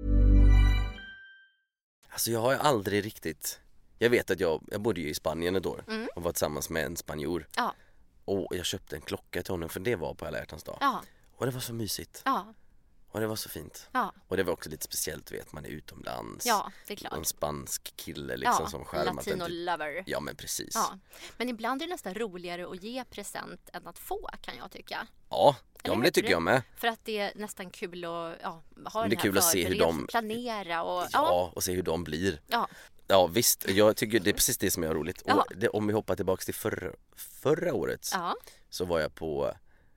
alltså jag har ju aldrig riktigt, jag vet att jag, jag bodde ju i Spanien ett år Mm. och var tillsammans med en spanjor. Ja. Och jag köpte en klocka till honom för det var på alla hjärtans dag. Ja. Och det var så mysigt. Ja. Och det var så fint. Ja. Och det var också lite speciellt, vet man är utomlands. Ja, det är klart. En spansk kille liksom ja, som skärmat latino en typ. lover. Ja, men precis. Ja. Men ibland är det nästan roligare att ge present än att få, kan jag tycka. Ja, ja Eller men det tycker det? jag med. För att det är nästan kul att ja, ha Men den det är här kul att se hur de planera och ja. ja. och se hur de blir. Ja. Ja, visst. Jag tycker det är precis det som är roligt. Ja. Och det, om vi hoppar tillbaka till förra, förra året Ja. så var jag på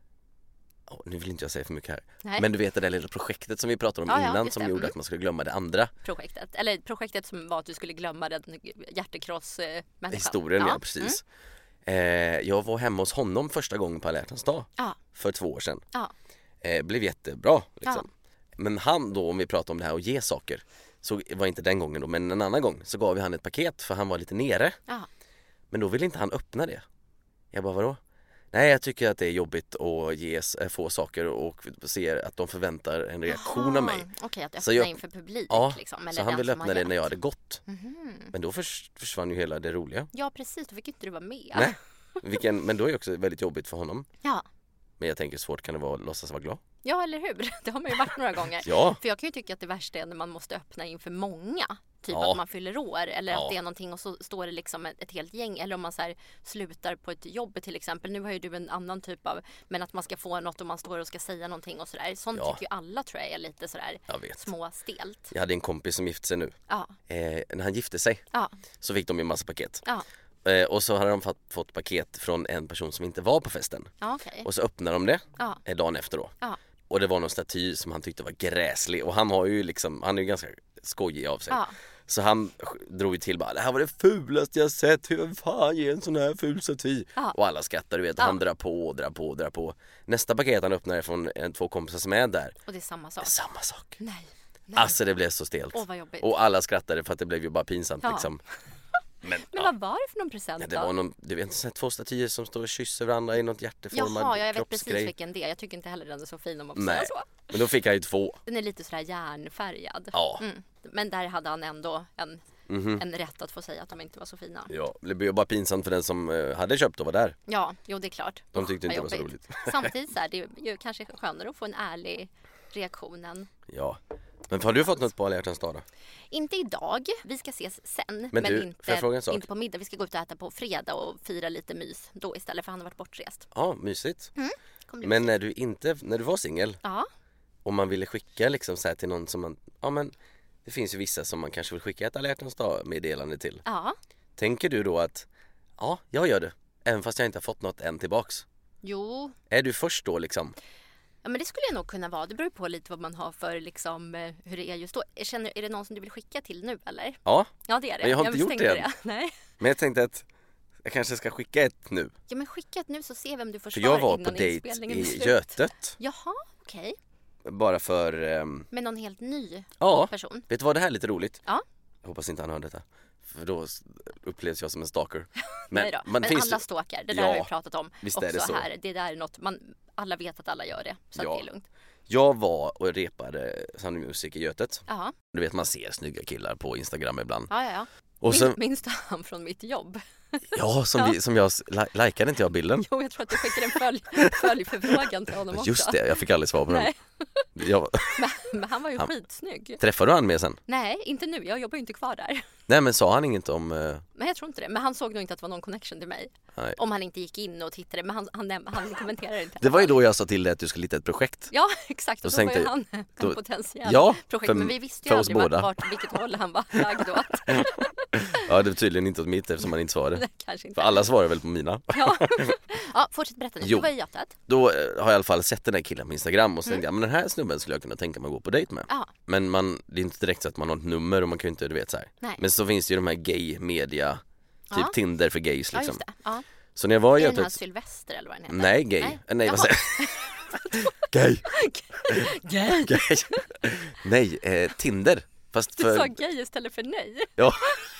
oh, nu vill inte jag säga för mycket här. Nej. Men du vet det där lilla projektet som vi pratade om Ja, ja, innan just som det. gjorde Mm. att man skulle glömma det andra. Projektet. Eller projektet som var att du skulle glömma den hjärtekross-människan. Historien, ja, precis. Mm. Eh, jag var hemma hos honom första gången på alla hjärtans dag. Ja. För två år sedan. Ja. Eh, blev jättebra liksom. Ja. Men han då, om vi pratar om det här och ge saker, så var inte den gången då, men en annan gång så gav vi han ett paket för han var lite nere. Ja. Men då ville inte han öppna det. Jag bara, vadå? Nej, jag tycker att det är jobbigt att ge, få saker och ser att de förväntar en reaktion Aha. av mig. Okej, okay, att öppna så jag, inför publik ja, liksom. Eller så han ville öppna det gett. när jag hade gått. Mm-hmm. Men då förs, försvann ju hela det roliga. Ja, precis. Då fick inte du vara med. Nej, Vilken, men då är det också väldigt jobbigt för honom. Ja. Men jag tänker, svårt kan det vara att låtsas vara glad. Ja, eller hur? Det har man ju varit några gånger. Ja. För jag kan ju tycka att det värsta är när man måste öppna inför många. Typ Ja. att man fyller år eller Ja. att det är någonting och så står det liksom ett, ett helt gäng. Eller om man så här slutar på ett jobb till exempel. Nu har ju du en annan typ av, men att man ska få något och man står och ska säga någonting och sådär. Sånt Ja. tycker ju alla, tror jag, är lite sådär Jag vet. småstelt. Jag hade en kompis som gifte sig nu. Ja. Eh, när han gifte sig Ja. så fick de ju en massa paket. Ja. Eh, och så hade de fått, fått paket från en person som inte var på festen. Ja, okej. Och så öppnade de det Ja. eh, dagen efter då. Ja. Och det var någon staty som han tyckte var gräslig. Och han har ju liksom, han är ju ganska skojig av sig. Ja. Så han drog ju till bara, det här var det fulaste jag sett. Hur fan ger en sån här ful staty? Ja. Och alla skrattar, du vet. Ja. Han drar på och drar på och drar på. Nästa paket han öppnar är från en, två kompisar som är där. Och det är samma sak. Samma sak. Nej. Nej. Alltså det blev så stelt. Åh, vad jobbigt. Och alla skrattade för att det blev ju bara pinsamt Ja. liksom. Men, Men ja. vad var det för någon present Ja, det då? var någon, du vet, så här, två statyer som står och kysser varandra i något hjärteformad Jaha, ja, jag vet precis kroppsgrej. vilken det är. Jag tycker inte heller den är så fin om man får Nej, säga så. men då fick han ju två. Den är lite sådär järnfärgad. Ja. Mm. Men där hade han ändå en, Mhm. en rätt att få säga att de inte var så fina. Ja, det blev ju bara pinsamt för den som eh, hade köpt och var där. Ja, jo det är klart. De tyckte Usch, inte det var vad så jobbigt. roligt. Samtidigt så är det ju ju kanske skönare att få en ärlig reaktion än... Ja. Men har du fått något på alla hjärtans dag då? Inte idag, vi ska ses sen. Men du, får inte, jag fråga en sak? inte på middag. Vi ska gå ut och äta på fredag och fira lite mys då istället, för han har varit bortrest. Ja, mysigt. Kommer bli Men mysigt. när du inte, när du var singel Ja, och man ville skicka liksom så här till någon som man, ja men det finns ju vissa som man kanske vill skicka ett alla hjärtans dag meddelande till. ja. Tänker du då att, ja, jag gör det, även fast jag inte har fått något än tillbaks? Jo, Är du först då liksom? ja, men det skulle jag nog kunna vara. Det beror på lite vad man har för liksom, eh, hur det är just då. Jag känner, är det någon som du vill skicka till nu eller? Ja, Ja, det är det. Men jag har inte gjort misstänkte det än. Nej. men jag tänkte att jag kanske ska skicka ett nu. Ja, men skicka ett nu så ser vem du får För svar jag var på innan dejt inspelningen är i slut. Götet. Jaha, okej. Bara för, ehm, Med någon helt ny ja, person. vet du vad, det här är lite roligt. Ja. Jag hoppas inte han hör detta. För då upplevs jag som en stalker. Nej då. Men, finns alla det- stalkar, det där Ja, har vi pratat om visst också är det så. här. Det där är något, man, alla vet att alla gör det. Så Ja. att det är lugnt. Jag var och repade Sound of Music i Götet. Ja, Du vet, man ser snygga killar på Instagram ibland. ja, ja. ja. Och sen, Minns, minns du han från mitt jobb? ja, som, Vi, som jag, li- likade inte jag bilden? Jo, jag tror att du skickade en följ, följförfrågan till honom också. Just det, jag fick aldrig svar på den. Nej, Jag, men, men han var ju Han- skitsnygg. träffade du han med sen? Nej, inte nu. Jag jobbar ju inte kvar där. Nej, men sa han inget om... eh, Men jag tror inte det. Men han såg nog inte att det var någon connection till mig. nej. Om han inte gick in och tittade. Men han, han, han, han kommenterade inte. Det var ju då jag sa till dig att du skulle hitta ett projekt. Ja, exakt. Och Då då var ju tänkte han jag- en då- potentiell Ja, projekt. för- Men vi visste ju för oss aldrig båda. vart, vart, vilket håll han var lagd åt. Ja, det var tydligen inte åt mitt eftersom han inte svarade. Nej, kanske inte. För alla svarar väl på mina. Ja. Ja, fortsätt berätta nu. Jo. Du var i Götet. Då eh, har jag i alla fall sett den här killen på Instagram och så tänkte jag, men den här snubben skulle jag kunna tänka mig att gå på dejt med. Ja. Men man, det är inte direkt så att man har ett nummer och man kan ju inte, du vet så här. Nej. Men så finns det ju de här gay-media, typ Ja. Tinder för gays Ja, liksom. just det. Ja. Så när jag var i Är det den här Götet... Sylvester eller vad den heter? Nej, gay. Nej, Nej, vad Jaha. säger jag? Gay. Gay. Gay. Nej, eh, Tinder. Fast Du sa för... gay istället för nej. Ja.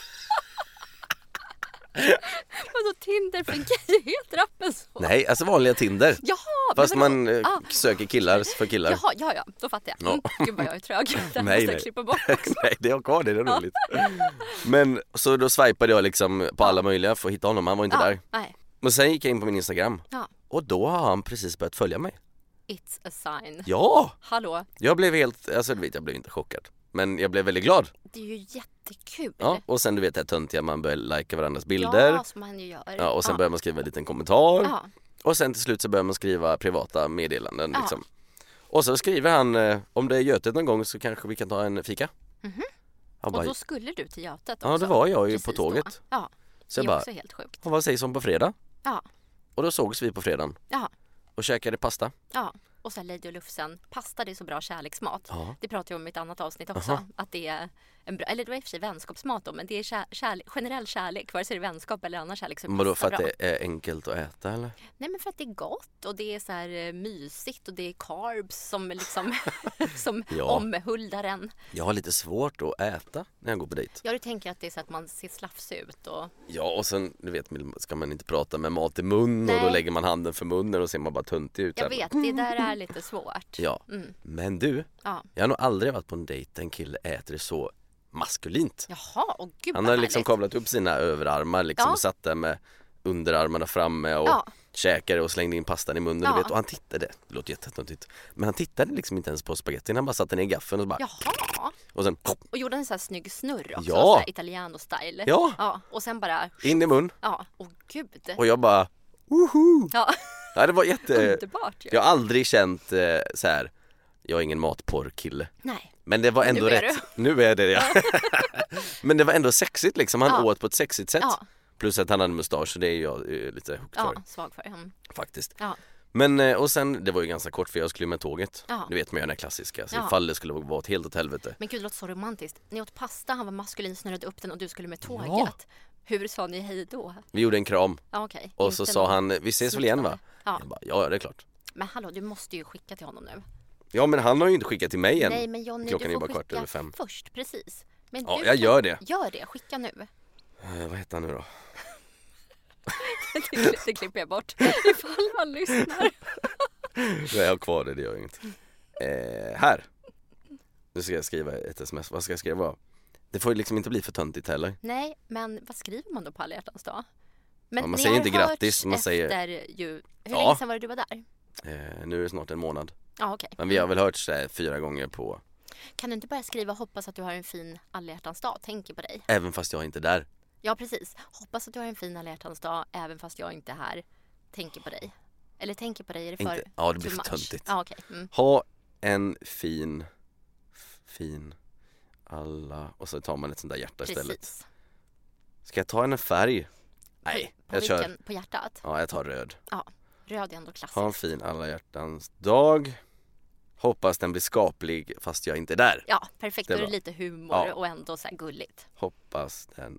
Vadå Tinder för gay? Heter appen så? Nej, alltså vanliga Tinder. Jaha, Fast men vadå? man eh, Ah. söker killar för killar. Jaha, ja, ja, då fattar jag. Mm. Ja. Gud vad jag är trög. Det här Nej, måste jag nej. klippa bort också. Nej, det är kvar, det är roligt. Men så då swipade jag liksom på alla möjliga för att hitta honom, han var inte Ja, där. nej. Men sen gick jag in på min Instagram Ja. och då har han precis börjat följa mig. It's a sign. Ja! Hallå? Jag blev helt, alltså du vet, jag blev inte chockad. Men jag blev väldigt glad. Det är ju jättekul. Ja, och sen du vet det här töntiga, man börjar likea varandras bilder. Ja, som man ju gör. Ja, och sen ja. börjar man skriva en liten kommentar. Ja. Och sen till slut så börjar man skriva privata meddelanden Ja. liksom. Och så skriver han, eh, om det är Götet någon gång så kanske vi kan ta en fika. Mhm. Han Och bara, då skulle du till Götet också. ja det var jag ju Precis på tåget. Då. Ja, Så det jag är bara, också helt sjukt. vad sägs om på fredag? Ja, Och då sågs vi på fredagen ja, och käkade pasta. ja. Och så här Lady och Lufsen. Pasta, det är så bra kärleksmat. Ja. Det pratar jag om i ett annat avsnitt också. Aha. Att det är en bra, eller det var i och för sig vänskapsmat då, men det är kär, kärlek, generell kärlek. Vare sig det är vänskap eller annan kärlek så är Men då pasta för att bra. det är enkelt att äta eller? Nej, men för att det är gott och det är så här eh, mysigt och det är carbs som liksom som Ja. omhuldar en. Jag har lite svårt att äta när jag går på dejt. Ja, du tänker att det är så att man ser slafsig ut och Ja, och sen du vet ska man inte prata med mat i mun och Nej. då lägger man handen för munnen och ser man bara töntig ut. jag så här. vet, det där är lite svårt. Ja, Mm. men du, Ja. jag har nog aldrig varit på en dejt där en kille äter det så maskulint. Jaha, och gud Han vad har liksom härligt. kavlat upp sina överarmar liksom Ja. och satt där med underarmarna framme och Ja. käkade och slängde in pastan i munnen Ja. du vet, och han tittade, det låter jättetöntigt, men han tittade liksom inte ens på spagettin, han bara satte ner gaffeln och så bara, Jaha, och sen och gjorde en sån här snygg snurr också, Ja. så här italiano-style. Ja. Ja, och sen bara, in i mun ja, åh gud. och jag bara, woho! Ja, Ja, det var jätte, underbart ju. jag har aldrig känt eh, så här. Jag är ingen matporrkille. Nej. Men det var ändå Nu är rätt. Nu är det det. Ja. Men det var ändå sexigt liksom. Han Ja. åt på ett sexigt sätt. Ja. Plus att han hade mustasch, så det är jag eh, lite hooked Ja, för svag för. Mm. faktiskt. Ja. Men eh, och sen, det var ju ganska kort för jag skulle med tåget. Ja. Du vet man gör den här klassiska. Så Ja. ifall det skulle vara ett helt åt helvete. Men gud, det låter så romantiskt. Ni åt pasta, han var maskulin, snurrade upp den och du skulle med tåget. Ja. Hur sa ni hej då? Vi gjorde en kram. Ja, okej. Och Inte så sa någon han, vi ses väl igen va? Ja. Jag bara, ja det är klart. Men hallå, du måste ju skicka till honom nu. Ja men han har ju inte skickat till mig än. Nej, men Johnny, Klockan du är får bara kvart skicka över fem. först, precis. Men Ja, du jag kan- gör det. Gör det, skicka nu. Eh, vad heter han nu då? det, det klipper jag bort ifall han lyssnar. Nej, jag har kvar det, det gör inget. Eh, här. Nu ska jag skriva ett sms. Vad ska jag skriva? Det får ju liksom inte bli för töntigt heller. Nej, men vad skriver man då på alla hjärtans dag? Men Ja, man ni säger har inte hörts grattis, man säger- efter ju... Hur Ja. länge sedan var det du var där? Eh, nu är det snart en månad. Ja, okej. Men vi har väl hört så här, fyra gånger på. Kan du inte bara skriva hoppas att du har en fin alla hjärtans dag, tänker på dig? Även fast jag inte är där. Ja, precis. Hoppas att du har en fin alla hjärtans dag även fast jag inte är här, tänker på dig. Eller tänker på dig, är det för Inte- ja, det blir too för much? töntigt. Ja, okej. Mm. Ha en fin, fin alla. Och så tar man ett sånt där hjärta istället. Precis. Ska jag ta en färg? Nej, På jag kör. vilken? På hjärtat? Ja, jag tar röd. Ja, röd är ändå klassiskt. Ha en fin alla hjärtans dag. Hoppas den blir skaplig fast jag inte är där. Ja, perfekt. Det Då är är det bra. lite humor Ja. och ändå så här gulligt. Hoppas den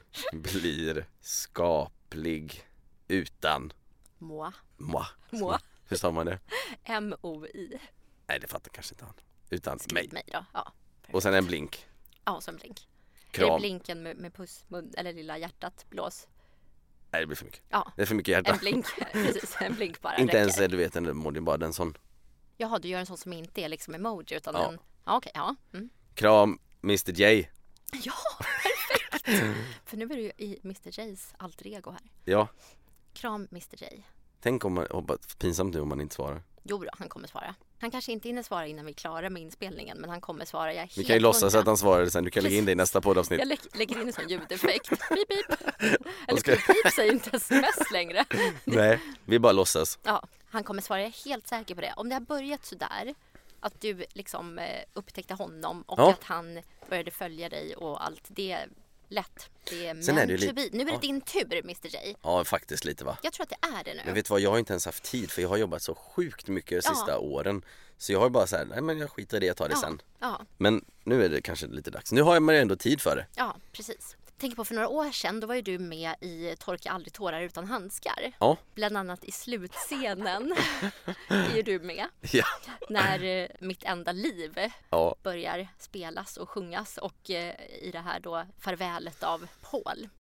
blir skaplig utan Moa. moi. Moa. Hur sa man det? M O I. Nej, det fattar kanske inte han. Utan Skriv mig. mig då. Ja, Och sen en blink. ja och så en blink. Är det Kram. blinken med, med puss, mun, eller lilla hjärtat, blås? Nej, det blir för mycket. Ja, Det är för mycket hjärta. en blink. Precis, en blink bara. Inte räcker. ens du vet en emoji, bara den sån. Jaha, du gör en sån som inte är liksom emoji utan Ja. en... Ja, okej, ja. Mm. Kram, mister J. Ja, perfekt! För nu är du ju i mister J's alter ego här. Ja, Kram mister J. tänk om man, hoppas, pinsamt nu om man inte svarar. Jo då, han kommer svara. Han kanske inte hinner svara innan vi är klara med inspelningen, men han kommer svara. Jag är Vi helt kan ju låtsas hundra. att han svarade sen, du kan lägga in det i nästa poddavsnitt. Jag lä- lägger in en sån ljudeffekt. Pip, pip. Eller ska- pip, pip säger inte sms längre. Nej, vi bara låtsas. Ja, han kommer svara. Jag är helt säker på det. Om det har börjat så där att du liksom eh, upptäckte honom och Ja. att han började följa dig och allt, det är lätt. Det är Sen meant är det ju to lite- be. Nu är det ja. din tur, mister J. Ja, faktiskt lite va. Jag tror att det är det nu. Men vet du vad, jag har inte ens haft tid för jag har jobbat så sjukt mycket de Ja. sista åren. Så jag har bara så här, nej men jag skiter i det, jag tar det ja, sen. ja, Men nu är det kanske lite dags. Nu har man ju ändå tid för det. ja, precis. Tänk på för några år sedan, då var ju du med i Torka aldrig tårar utan handskar. Ja. Bland annat i slutscenen är ju du med. Ja. När eh, Mitt enda liv Ja. börjar spelas och sjungas och eh, i det här då farvälet av Paul.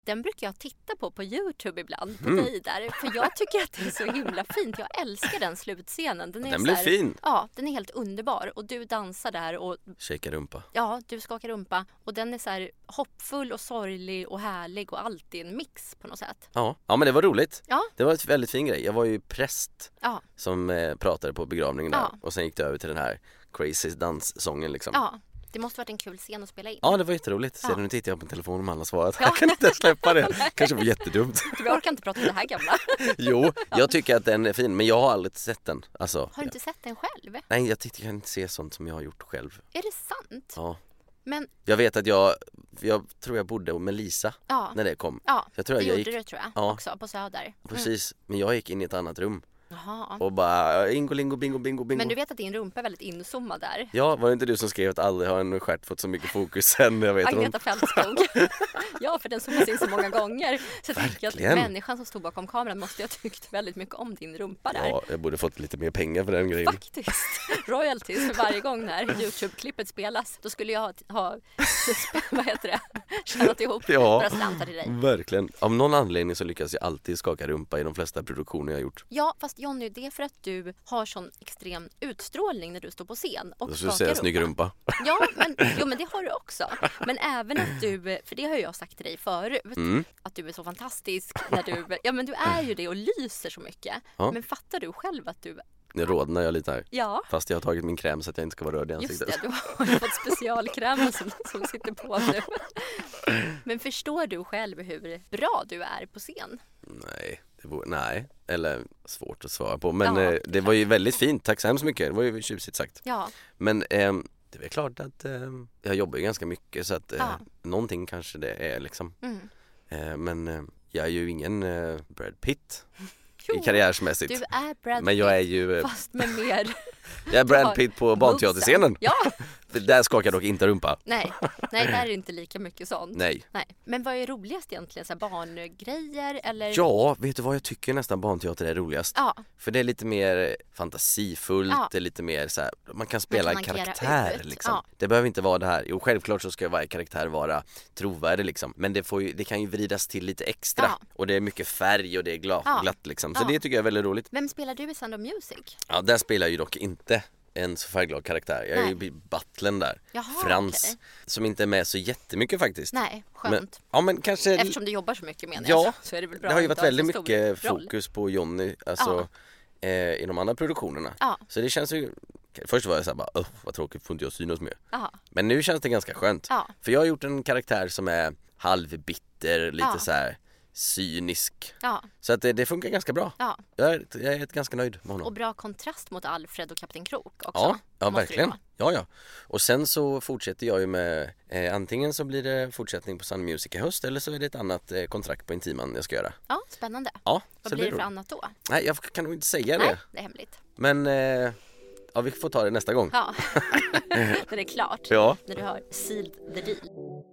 Den brukar jag titta på på YouTube ibland på Mm. dig där. För jag tycker att det är så himla fint. Jag älskar den slutscenen. Den, är Den så blir här, fin. Ja, den är helt underbar. Och du dansar där och Shaka rumpa. ja, du skakar rumpa. Och den är så här hoppfull och sorglig och härlig och alltid en mix på något sätt. Ja, ja men det var roligt. Ja. Det var ett väldigt fin grej. Jag var ju präst Ja, som eh, pratade på begravningen där. Ja. Och sen gick det över till den här crazy danssången liksom. ja. Det måste varit en kul scen att spela in. Ja, det var jätteroligt. Ser Ja. du, nu tittar jag på telefonen om alla svarat. Jag kan inte släppa det. Kanske var jättedumt. Du orkar inte prata om det här gamla. Jo, jag tycker att den är fin. Men jag har aldrig sett den. Alltså, Har du inte sett den själv? nej, jag tycker jag kan inte se sånt som jag har gjort själv. Är det sant? Ja. Men Jag vet att jag, jag tror jag bodde med Lisa ja, när det kom. ja Jag tror det att jag gjorde gick, du tror jag Ja. också på Söder. precis. Men jag gick in i ett annat rum Jaha. och bara ingo, lingo, bingo, bingo, bingo. Men du vet att din rumpa är väldigt inzoomad där. Ja, var det inte du som skrev att aldrig har en stjärt fått så mycket fokus sen? Jag vet Agneta inte. Fältskog. Ja, för den zoomas in så många gånger. Så jag tänker att Verkligen. människan som stod bakom kameran måste ha tyckt väldigt mycket om din rumpa där. Ja, jag borde fått lite mer pengar för den grejen. Faktiskt. Royalties för varje gång när YouTube-klippet spelas. Då skulle jag ha, ha vad heter det? Tjänat ihop Ja. några slantar till dig. Verkligen. Av någon anledning så lyckas jag alltid skaka rumpa i de flesta produktioner jag har gjort. Ja, fast Jonny, det är för att du har sån extrem utstrålning när du står på scen och Då skulle jag skakar säga snygg rumpa. Ja, men, jo, men det har du också. Men även att du, för det har jag sagt till dig förut, Mm. att du är så fantastisk när du, ja men du är ju det och lyser så mycket. Ja. Men fattar du själv att du, Nu rodnar jag lite här. ja, Fast jag har tagit min kräm så att jag inte ska vara röd i just ansiktet. det, du har ju fått specialkrämen som, som sitter på nu. Men förstår du själv hur bra du är på scen? Nej, det var, nej, eller svårt att svara på. Men Ja, eh, det var ju väldigt fint, tack så hemskt mycket. Det var ju tjusigt sagt. Ja, Men ehm, det är väl klart att ehm, jag jobbar ju ganska mycket så att eh, Ja. någonting kanske det är liksom. mm. Eh, men eh, jag är ju ingen eh, Brad Pitt Jo, i karriärsmässigt. du är Brad Men jag är Pitt, ju eh, fast med mer. jag är du har Brad Pitt på barnteaterscenen. Ja, Där skakar jag dock inte rumpa. nej, nej, där är det inte lika mycket sånt. Nej. Nej. Men vad är roligast egentligen? Så här barngrejer eller? Ja, vet du vad jag tycker nästan barnteater är roligast? Ja, För det är lite mer fantasifullt, Ja. det är lite mer så här, man kan spela Man kan en agera karaktär ut. liksom. Ja. Det behöver inte vara det här. Jo, självklart så ska varje karaktär vara trovärdig liksom. Men det, får ju, det kan ju vridas till lite extra. Ja. Och det är mycket färg och det är gla- Ja. glatt liksom. Så Ja. det tycker jag är väldigt roligt. Vem spelar du i Sound of Music? Ja, där spelar jag ju dock inte en så färgglad karaktär. Jag är Nej. ju i butlern där. Jaha, Frans. okej. Som inte är med så jättemycket faktiskt. Nej, skönt. Men, ja men kanske... Eftersom du jobbar så mycket menar Ja, jag, så är det väl bra det har ju att varit inte ha väldigt så stor mycket roll. fokus på Jonny, alltså eh, i de andra produktionerna. Ja. Så det känns ju, först var jag såhär bara, öh, vad tråkigt, får inte jag synas med. Ja, Men nu känns det ganska skönt. Ja. För jag har gjort en karaktär som är halvbitter, lite Ja. så här cynisk. ja, Så att det, det funkar ganska bra. ja. Jag är, jag är ganska nöjd med honom. Och bra kontrast mot Alfred och Kapten Krok också. Ja, ja måste det verkligen. vara. Ja, ja. Och sen så fortsätter jag ju med, eh, antingen så blir det fortsättning på Sound Music i höst eller så är det ett annat eh, kontrakt på Intiman jag ska göra. Ja, spännande. Ja, Vad så blir det för roligt. annat då? Nej, jag kan nog inte säga Nej, det. det är hemligt. Men eh, ja, vi får ta det nästa gång. Ja, när det är klart. Ja. När du har sealed the deal.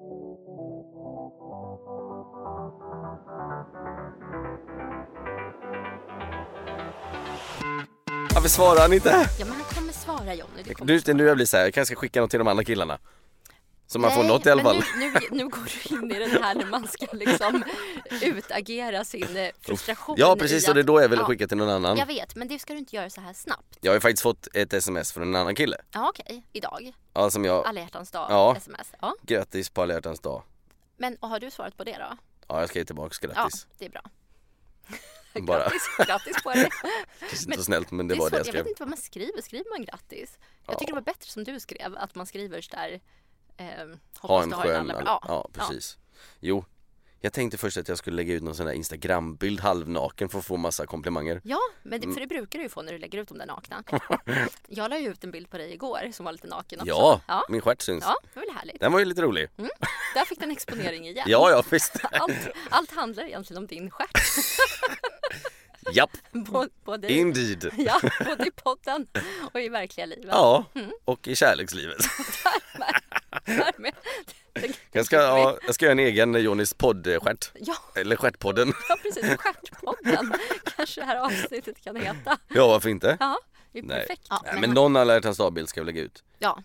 Varför svarar han inte? Ja, men han kommer svara, Jonny. Det kommer Du, det är nu jag blir så här, jag kanske ska skicka något till de andra killarna. Så man får Nej, något i alla men fall. Nu, nu, nu går du in i den här när man ska liksom utagera sin eh, frustration. Ja, precis, i och det är då jag vill ja, skicka till någon annan. Jag vet, men det ska du inte göra så här snabbt. Jag har ju faktiskt fått ett sms från en annan kille. Ja, okej. Idag. Ja, som jag, Alla hjärtans dag. Ja. Sms. Ja. grattis på alla hjärtans dag. Men och har du svarat på det då? Ja, jag skrev tillbaka Ja, grattis. det är bra. Bara. Grattis, grattis på det. Kanske inte Men så snällt, men det, är var så, det jag jag skrev. vet inte vad man skriver. Skriver man grattis? Jag Ja. tycker det var bättre som du skrev. Att man skriver så där. Eh, Ha hoppas en du har skön... alla... Ja, ja, precis. Jo, jag tänkte först att jag skulle lägga ut någon sån där Instagram-bild halvnaken för att få massa komplimanger. Ja, men det, för det brukar du ju få när du lägger ut de där nakna. Jag la ju ut en bild på dig igår som var lite naken också. Ja, ja. min stjärt syns. Ja, det var väl härligt. Den var ju lite rolig. Mm. Där fick den exponering igen. Ja, ja, visst. Allt, allt handlar egentligen om din stjärt. Japp, Både, både, indeed. ja, både i podden och i verkliga livet. Ja, Mm. och i kärlekslivet. Därmed, det, Jag ska, ja, jag ska göra en egen Jonnys podd-stjärt. ja, Eller stjärtpodden. ja, precis. Stjärtpodden kanske det här avsnittet kan heta. Ja, varför inte? Ja, det är Nej. perfekt. Ja, Nej, nej, men han- någon alla hjärtans dag-bild ska jag lägga ut. ja,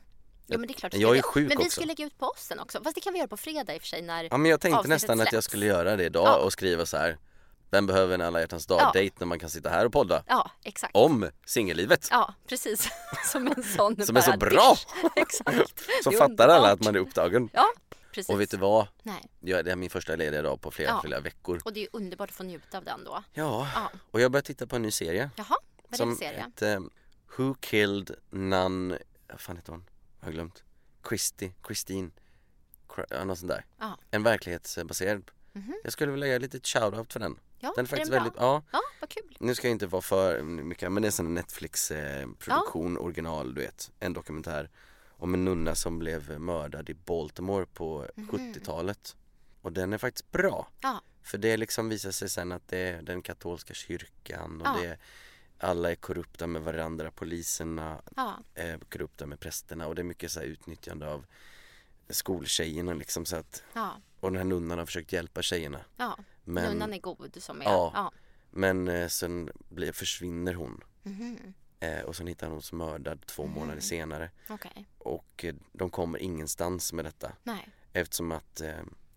Ja, men det är klart. Jag är sjuk Men vi också. ska lägga ut på oss sen också. Fast det kan vi göra på fredag i och för sig när Ja, men jag tänkte avsnittet nästan att jag släpps. skulle göra det idag Ja. och skriva så här: vem behöver en alla hjärtans dag Ja. date när man kan sitta här och podda Ja, exakt. om singellivet. Ja, precis. Som en sån Som är så bara bra. dish. Exakt. Så Det är fattar alla underbart. att man är upptagen. Ja, precis. Och vet du vad? Nej. Ja, det är min första lediga dag på flera, Ja. flera veckor. Och det är ju underbart att få njuta av den då. Ja, Ja. och jag började titta på en ny serie. Jaha, vad är det Som för serie? hette Who Killed Nan... Vad fan heter hon? Jag har glömt. Christy, Christine, ja, något sånt där. Ja. En verklighetsbaserad. Mhm. Jag skulle vilja göra lite shoutout för den. Ja, Den är är faktiskt den bra? väldigt, ja. Ja, vad kul. Nu ska jag inte vara för mycket, men det är en sån Netflix-produktion, original, du vet. En dokumentär om en nunna som blev mördad i Baltimore på Mhm. sjuttiotalet. Och den är faktiskt bra. Ja. För det liksom visar sig sen att det är den katolska kyrkan och Ja. det är, alla är korrupta med varandra, poliserna Ja. är korrupta med prästerna och det är mycket så här utnyttjande av skoltjejerna liksom, så att, Ja. och den här nunnan har försökt hjälpa tjejerna. Ja. Men, Nunnan är god som är. Ja. Ja. men eh, sen blir, försvinner hon. Mhm. Eh, och sen hittar hon som mördad två Mm. månader senare. Okej. Och eh, de kommer ingenstans med detta. Nej. Eftersom att eh,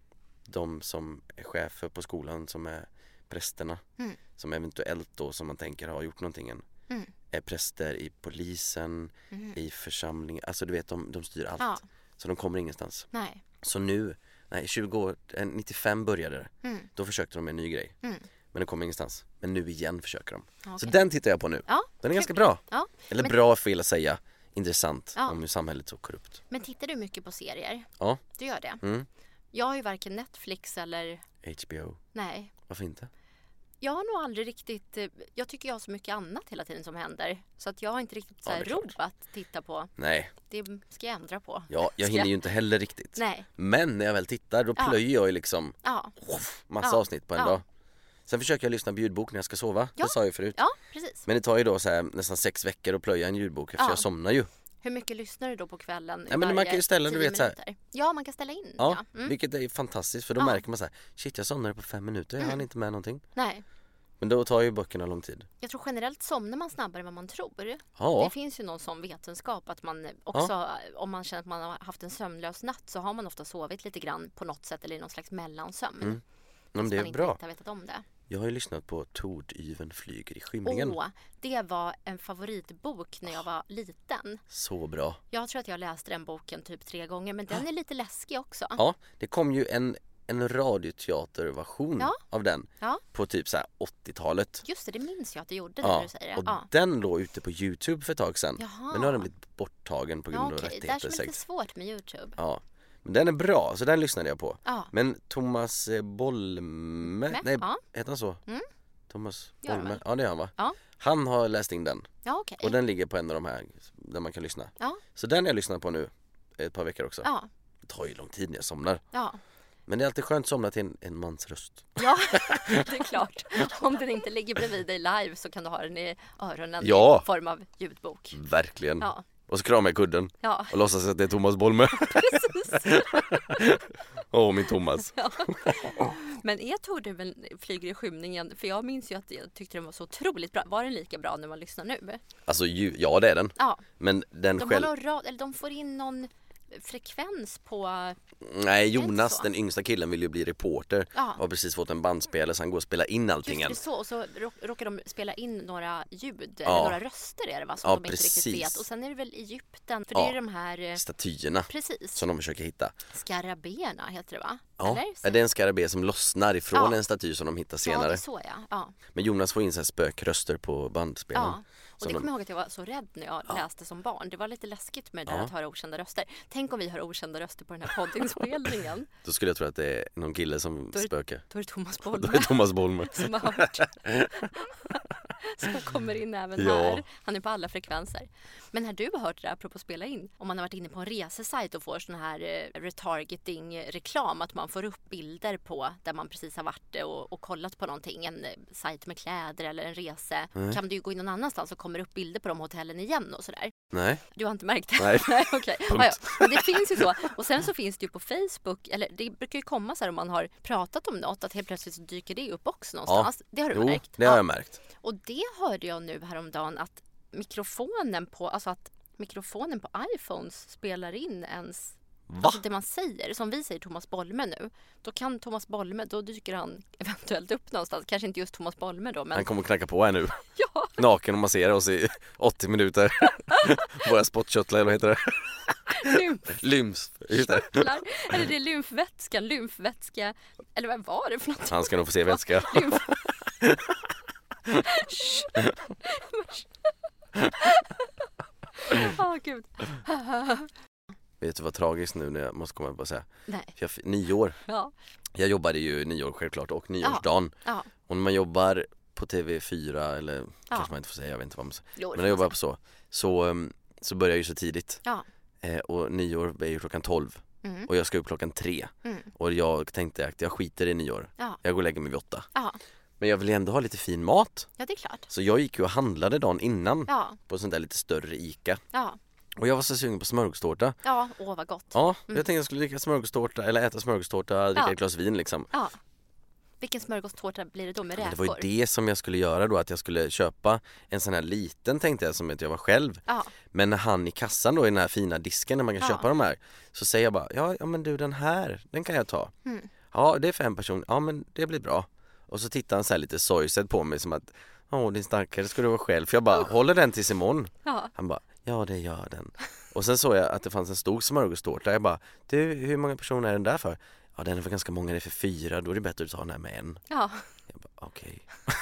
de som är chefer på skolan, som är prästerna, Mm. som eventuellt då, som man tänker har gjort någonting, Mm. är präster i polisen, Mhm. i församlingen. Alltså du vet, de, de styr allt. Ja. Så de kommer ingenstans. Nej. Så nu, nej tjugo år, eh, nittiofem började det. Mm. Då försökte de med en ny grej. Mm. Men det kom ingenstans. Men nu igen försöker de. Okej. Så den tittar jag på nu. Ja, Den är ganska kul. bra. Ja. Eller Men- bra fel att säga. Intressant Ja. om hur samhället är så korrupt. Men tittar du mycket på serier? Ja. Du gör det? Mm. Jag har ju varken Netflix eller... H B O. Nej. Varför inte? Jag har nog aldrig riktigt... eh, Jag tycker jag har så mycket annat hela tiden som händer. Så att jag har inte riktigt så Ja, här det är ro klart. att titta på. Nej. Det ska jag ändra på. Ja, jag Ska hinner ju inte heller riktigt. Nej. Men när jag väl tittar, då Ja. plöjer jag ju liksom Ja. massa Ja. avsnitt på en Ja. dag. Sen försöker jag lyssna på ljudbok när jag ska sova. Ja. Det sa jag ju förut. Ja, precis. Men det tar ju då så här, nästan sex veckor att plöja en ljudbok. För Ja. jag somnar ju. Hur mycket lyssnar du då på kvällen? i Ja, men man varje kan ju ställa, du tio vet, så här- minuter? Ja, man kan ställa in. Ja, Ja. Mm. vilket är fantastiskt. För då Ja. märker man så här: shit, jag somnade på fem minuter. Jag Mm. hann inte med någonting. Nej. Men då tar ju böckerna lång tid. Jag tror generellt somnar man snabbare än vad man tror. Ja. Det finns ju någon sån vetenskap att man också, om man känner att man har haft en sömnlös natt, så har man ofta sovit lite grann på något sätt eller i någon slags mellansömn. Mm. Men Fast det man är inte bra. riktigt har vetat om det. Jag har ju lyssnat på Tordyven flyger i skymningen. Åh, det var en favoritbok när jag var liten. Så bra. Jag tror att jag läste den boken typ tre gånger, men den är lite läskig också. Ja, det kom ju en, en radioteaterversion Ja. av den Ja. på typ så här åttiotalet. Just det, det minns jag att du gjorde när Ja, du säger det. och Ja. den låg ute på YouTube för ett tag sedan. Jaha. Men nu har den blivit borttagen på grund Ja, av okej, det är rättigheter som är lite säkert. svårt med YouTube. Ja, men den är bra, så den lyssnade jag på. Ja. Men Thomas eh, Bolme, Med? nej, Ja. heter han så? Mm. Thomas Gör han Bolme, väl? ja det är han va? Ja. Han har läst in den Ja, okej. och den ligger på en av de här där man kan lyssna. Ja. Så den har jag lyssnat på nu ett par veckor också. Ja. Det tar ju lång tid när jag somnar. Ja. Men det är alltid skönt att somna till en, en mans röst. Ja, det är klart. Om den inte ligger bredvid dig live så kan du ha den i öronen Ja. i form av ljudbok. Verkligen. Ja. Och så kramar jag kudden Ja. och låtsas att det är Thomas Bolme. Precis. Åh, min Thomas. Ja. Men är Torduven flyger i skymningen? För jag minns ju att jag tyckte den var så otroligt bra. Var den lika bra när man lyssnar nu? Alltså, ju, ja det är den. Ja. Men den De, själv... har någon rad, eller de får in någon frekvens på... Nej, Inte Jonas, så. den yngsta killen, vill ju bli reporter. Ja. Har precis fått en bandspelare så han går och spelar in allting. Just det, så. Och så rå- råkar de spela in några ljud, Ja. eller några röster är det va? Som Ja, de inte precis. riktigt vet. Och sen är det väl Egypten, för Ja. det är de här... eh, Statyerna Precis. som de försöker hitta. Skarabéerna heter det va? Ja, Eller? är det en skarabé som lossnar ifrån Ja. en staty som de hittar Ja, det senare. är så ja. ja. Men Jonas får in så här spökröster på bandspelaren. Ja. Och Som det de- kommer jag ihåg att jag var så rädd när jag läste som barn. Det var lite läskigt med det där Ja. att höra okända röster. Tänk om vi hör okända röster på den här poddinspelningen. Då skulle jag tro att det är någon kille som Då är det- spökar. Då är det Thomas Då är Bolme Thomas Bolme. som har hört. Som kommer in även Ja. här. Han är på alla frekvenser. Men när du har hört det där, apropå spela in, om man har varit inne på en resesajt och får sån här eh, retargeting-reklam, att man får upp bilder på där man precis har varit och, och kollat på någonting, en eh, sajt med kläder eller en rese, Mm. kan du ju gå in någon annanstans och kommer upp bilder på de hotellen igen och sådär. Nej. Du har inte märkt det? Nej. Nej, okej. Punkt. Ja, ja. Men det finns ju så. Och sen så finns det ju på Facebook, eller det brukar ju komma så här om man har pratat om något, att helt plötsligt så dyker det upp också någonstans. Det har du Jo, märkt? det har Ja. jag märkt. Och det hörde jag nu häromdagen, att mikrofonen på, alltså att mikrofonen på iPhones spelar in ens Va? alltså det man säger, som vi säger Thomas Bolme nu, då kan Thomas Bolme, då dyker han eventuellt upp någonstans, kanske inte just Thomas Bolme då, men Han kommer knacka på här nu. ja, Naken och massera oss i åttio minuter. Våra spottköttlar, eller vad heter det? lymf. Lymf, just det. Körtlar. Eller det är lymfvätska, lymfvätska, eller vad var det för något? Han ska nog få se vätska. Lymf. Åh oh, gud. Vet du vad tragiskt nu när jag måste komma på att säga? Nej. Jag, nyår. Ja. Jag jobbade ju nyår självklart och nyårsdagen. Ja. Och när man jobbar på T V fyra eller ja. kanske man inte får säga, jag vet inte vad man säger. Jo, Men när jag jobbar på så, så, så börjar jag ju så tidigt. Ja. Eh, och nyår är ju klockan tolv. Mm. Och jag ska upp klockan tre. Mm. Och jag tänkte att jag skiter i nyår. Ja. Jag går och lägger mig vid åtta. Ja. Men jag vill ändå ha lite fin mat. Ja, det är klart. Så jag gick ju och handlade dagen innan Ja. på sånt där lite större Ica. Ja. Och jag var så sugen på smörgåstårta. Ja, åh vad gott. Ja, Mm. jag tänkte jag skulle dricka smörgåstårta eller äta smörgåstårta, dricka Ja. ett glas vin liksom. Ja. Vilken smörgåstårta blir det då med Men räkor? det var ju det som jag skulle göra då, att jag skulle köpa en sån här liten, tänkte jag, som att jag var själv. Ja. Men när han i kassan då, i den här fina disken när man kan Ja. köpa de här, så säger jag bara, ja, ja men du, den här, den kan jag ta. Mm. Ja, det är för en person, ja men det blir bra. Och så tittar han så här lite sorgset på mig som att, åh din stackare, ska du vara själv? För jag bara, håller den tills imorgon. Ja. Han bara, ja det gör den. Och sen såg jag att det fanns en stor smörgåstårta. Jag bara, du, hur många personer är den där för? Ja, den är för ganska många, det är för fyra, då är det bättre att ta den här med en. Ja. Jag bara, okej.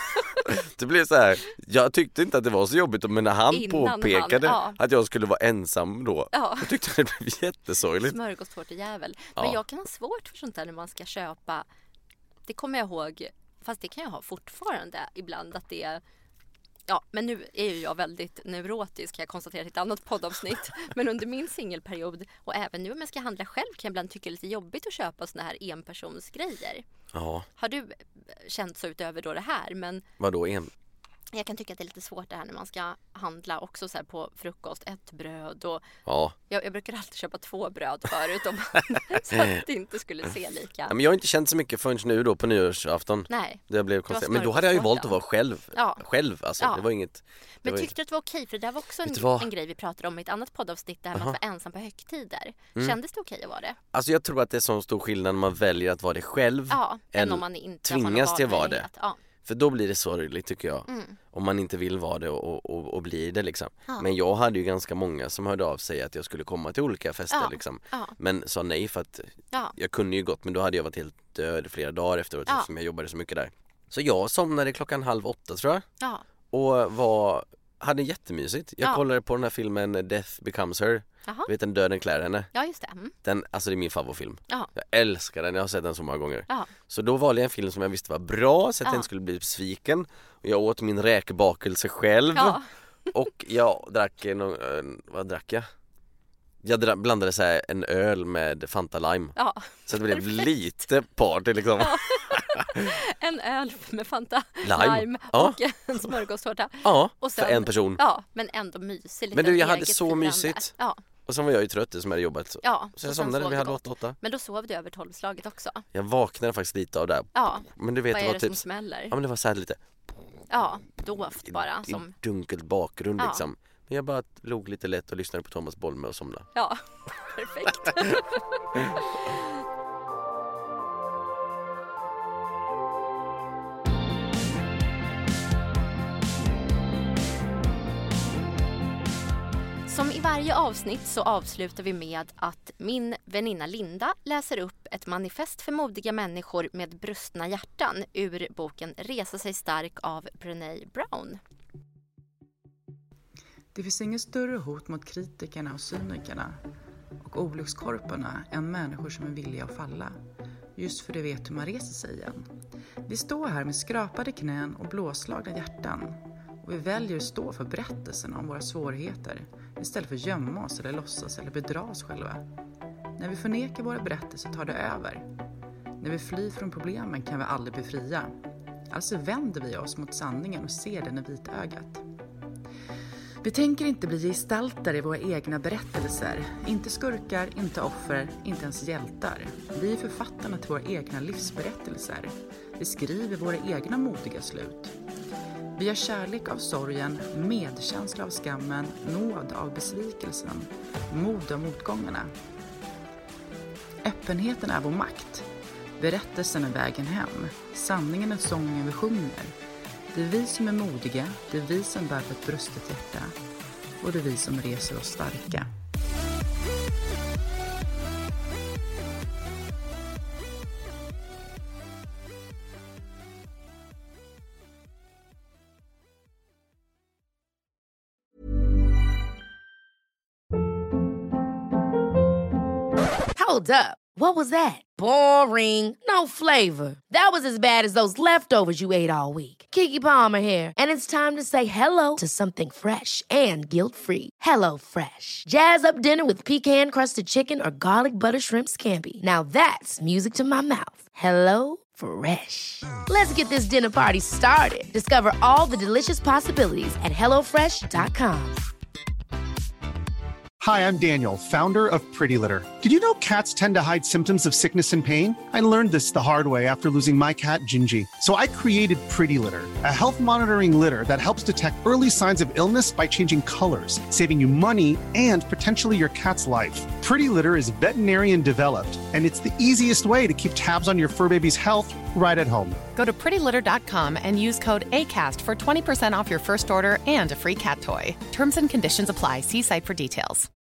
Det blev så här, jag tyckte inte att det var så jobbigt, men när han Innan påpekade han, ja. att jag skulle vara ensam då, Ja. jag tyckte det blev jättesorgligt. Smörgåstårtejävel. Men Ja. jag kan ha svårt för sånt där när man ska köpa. Det kommer jag ihåg, fast det kan jag ha fortfarande ibland, att det är. Ja, men nu är ju jag väldigt neurotisk, jag konstaterar i ett annat poddavsnitt. Men under min singelperiod och även nu om jag ska handla själv kan jag ibland tycka det är lite jobbigt att köpa såna här enpersonsgrejer. Ja, Har du känt så utöver då det här? Men vadå en? jag kan tycka att det är lite svårt det här när man ska handla också så här på frukost, ett bröd och Ja. jag, jag brukar alltid köpa två bröd förut om, så att det inte skulle se lika. Ja, men jag har inte känt så mycket förrän nu då på nyårsafton. Nej. Det blev konstigt. Men då hade jag ju valt att vara själv. Ja. Själv alltså, Ja. det var inget. Det Men var tyckte du att det var okej? För det där var också Vet du en, vad? en grej vi pratade om i ett annat poddavsnitt, det här med att vara ensam på högtider. Mm. Kändes det okej att vara det? Alltså jag tror att det är så stor skillnad när man väljer att vara det själv. Ja, än än om man inte har någon tvingas till att vara det. valmöjlighet. Ja. För då blir det sorgligt tycker jag. Mm. Om man inte vill vara det och, och, och blir det liksom. Ja. Men jag hade ju ganska många som hörde av sig att jag skulle komma till olika fester Ja. liksom. Ja. Men sa nej för att Ja. jag kunde ju gått, men då hade jag varit helt död flera dagar efteråt Ja. eftersom jag jobbade så mycket där. Så jag somnade klockan halv åtta tror jag. Ja. Och var, hade jättemysigt. Jag Ja. kollade på den här filmen Death Becomes Her. Jaha. Vet den, Döden klär henne. Ja, just det. Mm. Den, alltså det är min favoritfilm. Ja. Jag älskar den, jag har sett den så många gånger. Ja. Så då valde jag en film som jag visste var bra, så att Ja. jag inte skulle bli besviken. Och jag åt min räkbakelse själv. Ja. Och jag drack en, en, vad drack jag? Jag dra, blandade så här en öl med Fanta Lime. Ja. Så det blev Perfekt. lite party liksom. Ja. En öl med Fanta Lime. Lime Ja. och en smörgåstårta. Ja, Och för en person. Ja, men ändå mysigt. lite Men du, jag hade eget så firande. mysigt. Ja. Och så var jag ju trött som hade jobbat. Så, Ja, så jag och sen somnade, sov vi du hade gott. åtta åtta. Men då sov du över tolvslaget också. Jag vaknade faktiskt lite av det här. Ja. Men du vet, Vad det är var det typ, som smäller? ja men det var så här lite Ja, doft bara. i Som... dunkelt bakgrund Ja. liksom. Men jag bara log lite lätt och lyssnade på Thomas Bolme och somnade. Ja, perfekt. Som i varje avsnitt så avslutar vi med att min väninna Linda läser upp ett manifest för modiga människor med brustna hjärtan ur boken Resa sig stark av Brené Brown. Det finns inget större hot mot kritikerna och cynikerna och olyckskorparna än människor som är villiga att falla. Just för det vet hur man reser sig igen. Vi står här med skrapade knän och blåslagna hjärtan. Och vi väljer att stå för berättelsen om våra svårigheter istället för att gömma oss eller låtsas eller bedra oss själva. När vi förnekar våra berättelser tar det över. När vi flyr från problemen kan vi aldrig bli fria. Alltså vänder vi oss mot sanningen och ser den i vitögat. Vi tänker inte bli gestaltare i våra egna berättelser. Inte skurkar, inte offer, inte ens hjältar. Vi är författarna till våra egna livsberättelser. Vi skriver våra egna modiga slut. Vi har kärlek av sorgen, medkänsla av skammen, nåd av besvikelsen, mod av motgångarna. Öppenheten är vår makt. Berättelsen är vägen hem. Sanningen är sången vi sjunger. Det är vi som är modiga, det är vi som bär på ett brustet hjärta. Och det är vi som reser oss starka. Hold up. What was that? Boring. No flavor. That was as bad as those leftovers you ate all week. Keke Palmer here, and it's time to say hello to something fresh and guilt-free. Hello Fresh. Jazz up dinner with pecan-crusted chicken or garlic butter shrimp scampi. Now that's music to my mouth. Hello Fresh. Let's get this dinner party started. Discover all the delicious possibilities at hello fresh dot com. Hi, I'm Daniel, founder of Pretty Litter. Did you know cats tend to hide symptoms of sickness and pain? I learned this the hard way after losing my cat, Gingy. So I created Pretty Litter, a health monitoring litter that helps detect early signs of illness by changing colors, saving you money and potentially your cat's life. Pretty Litter is veterinarian developed, and it's the easiest way to keep tabs on your fur baby's health right at home. Go to pretty litter dot com and use code ACAST for twenty percent off your first order and a free cat toy. Terms and conditions apply. See site for details.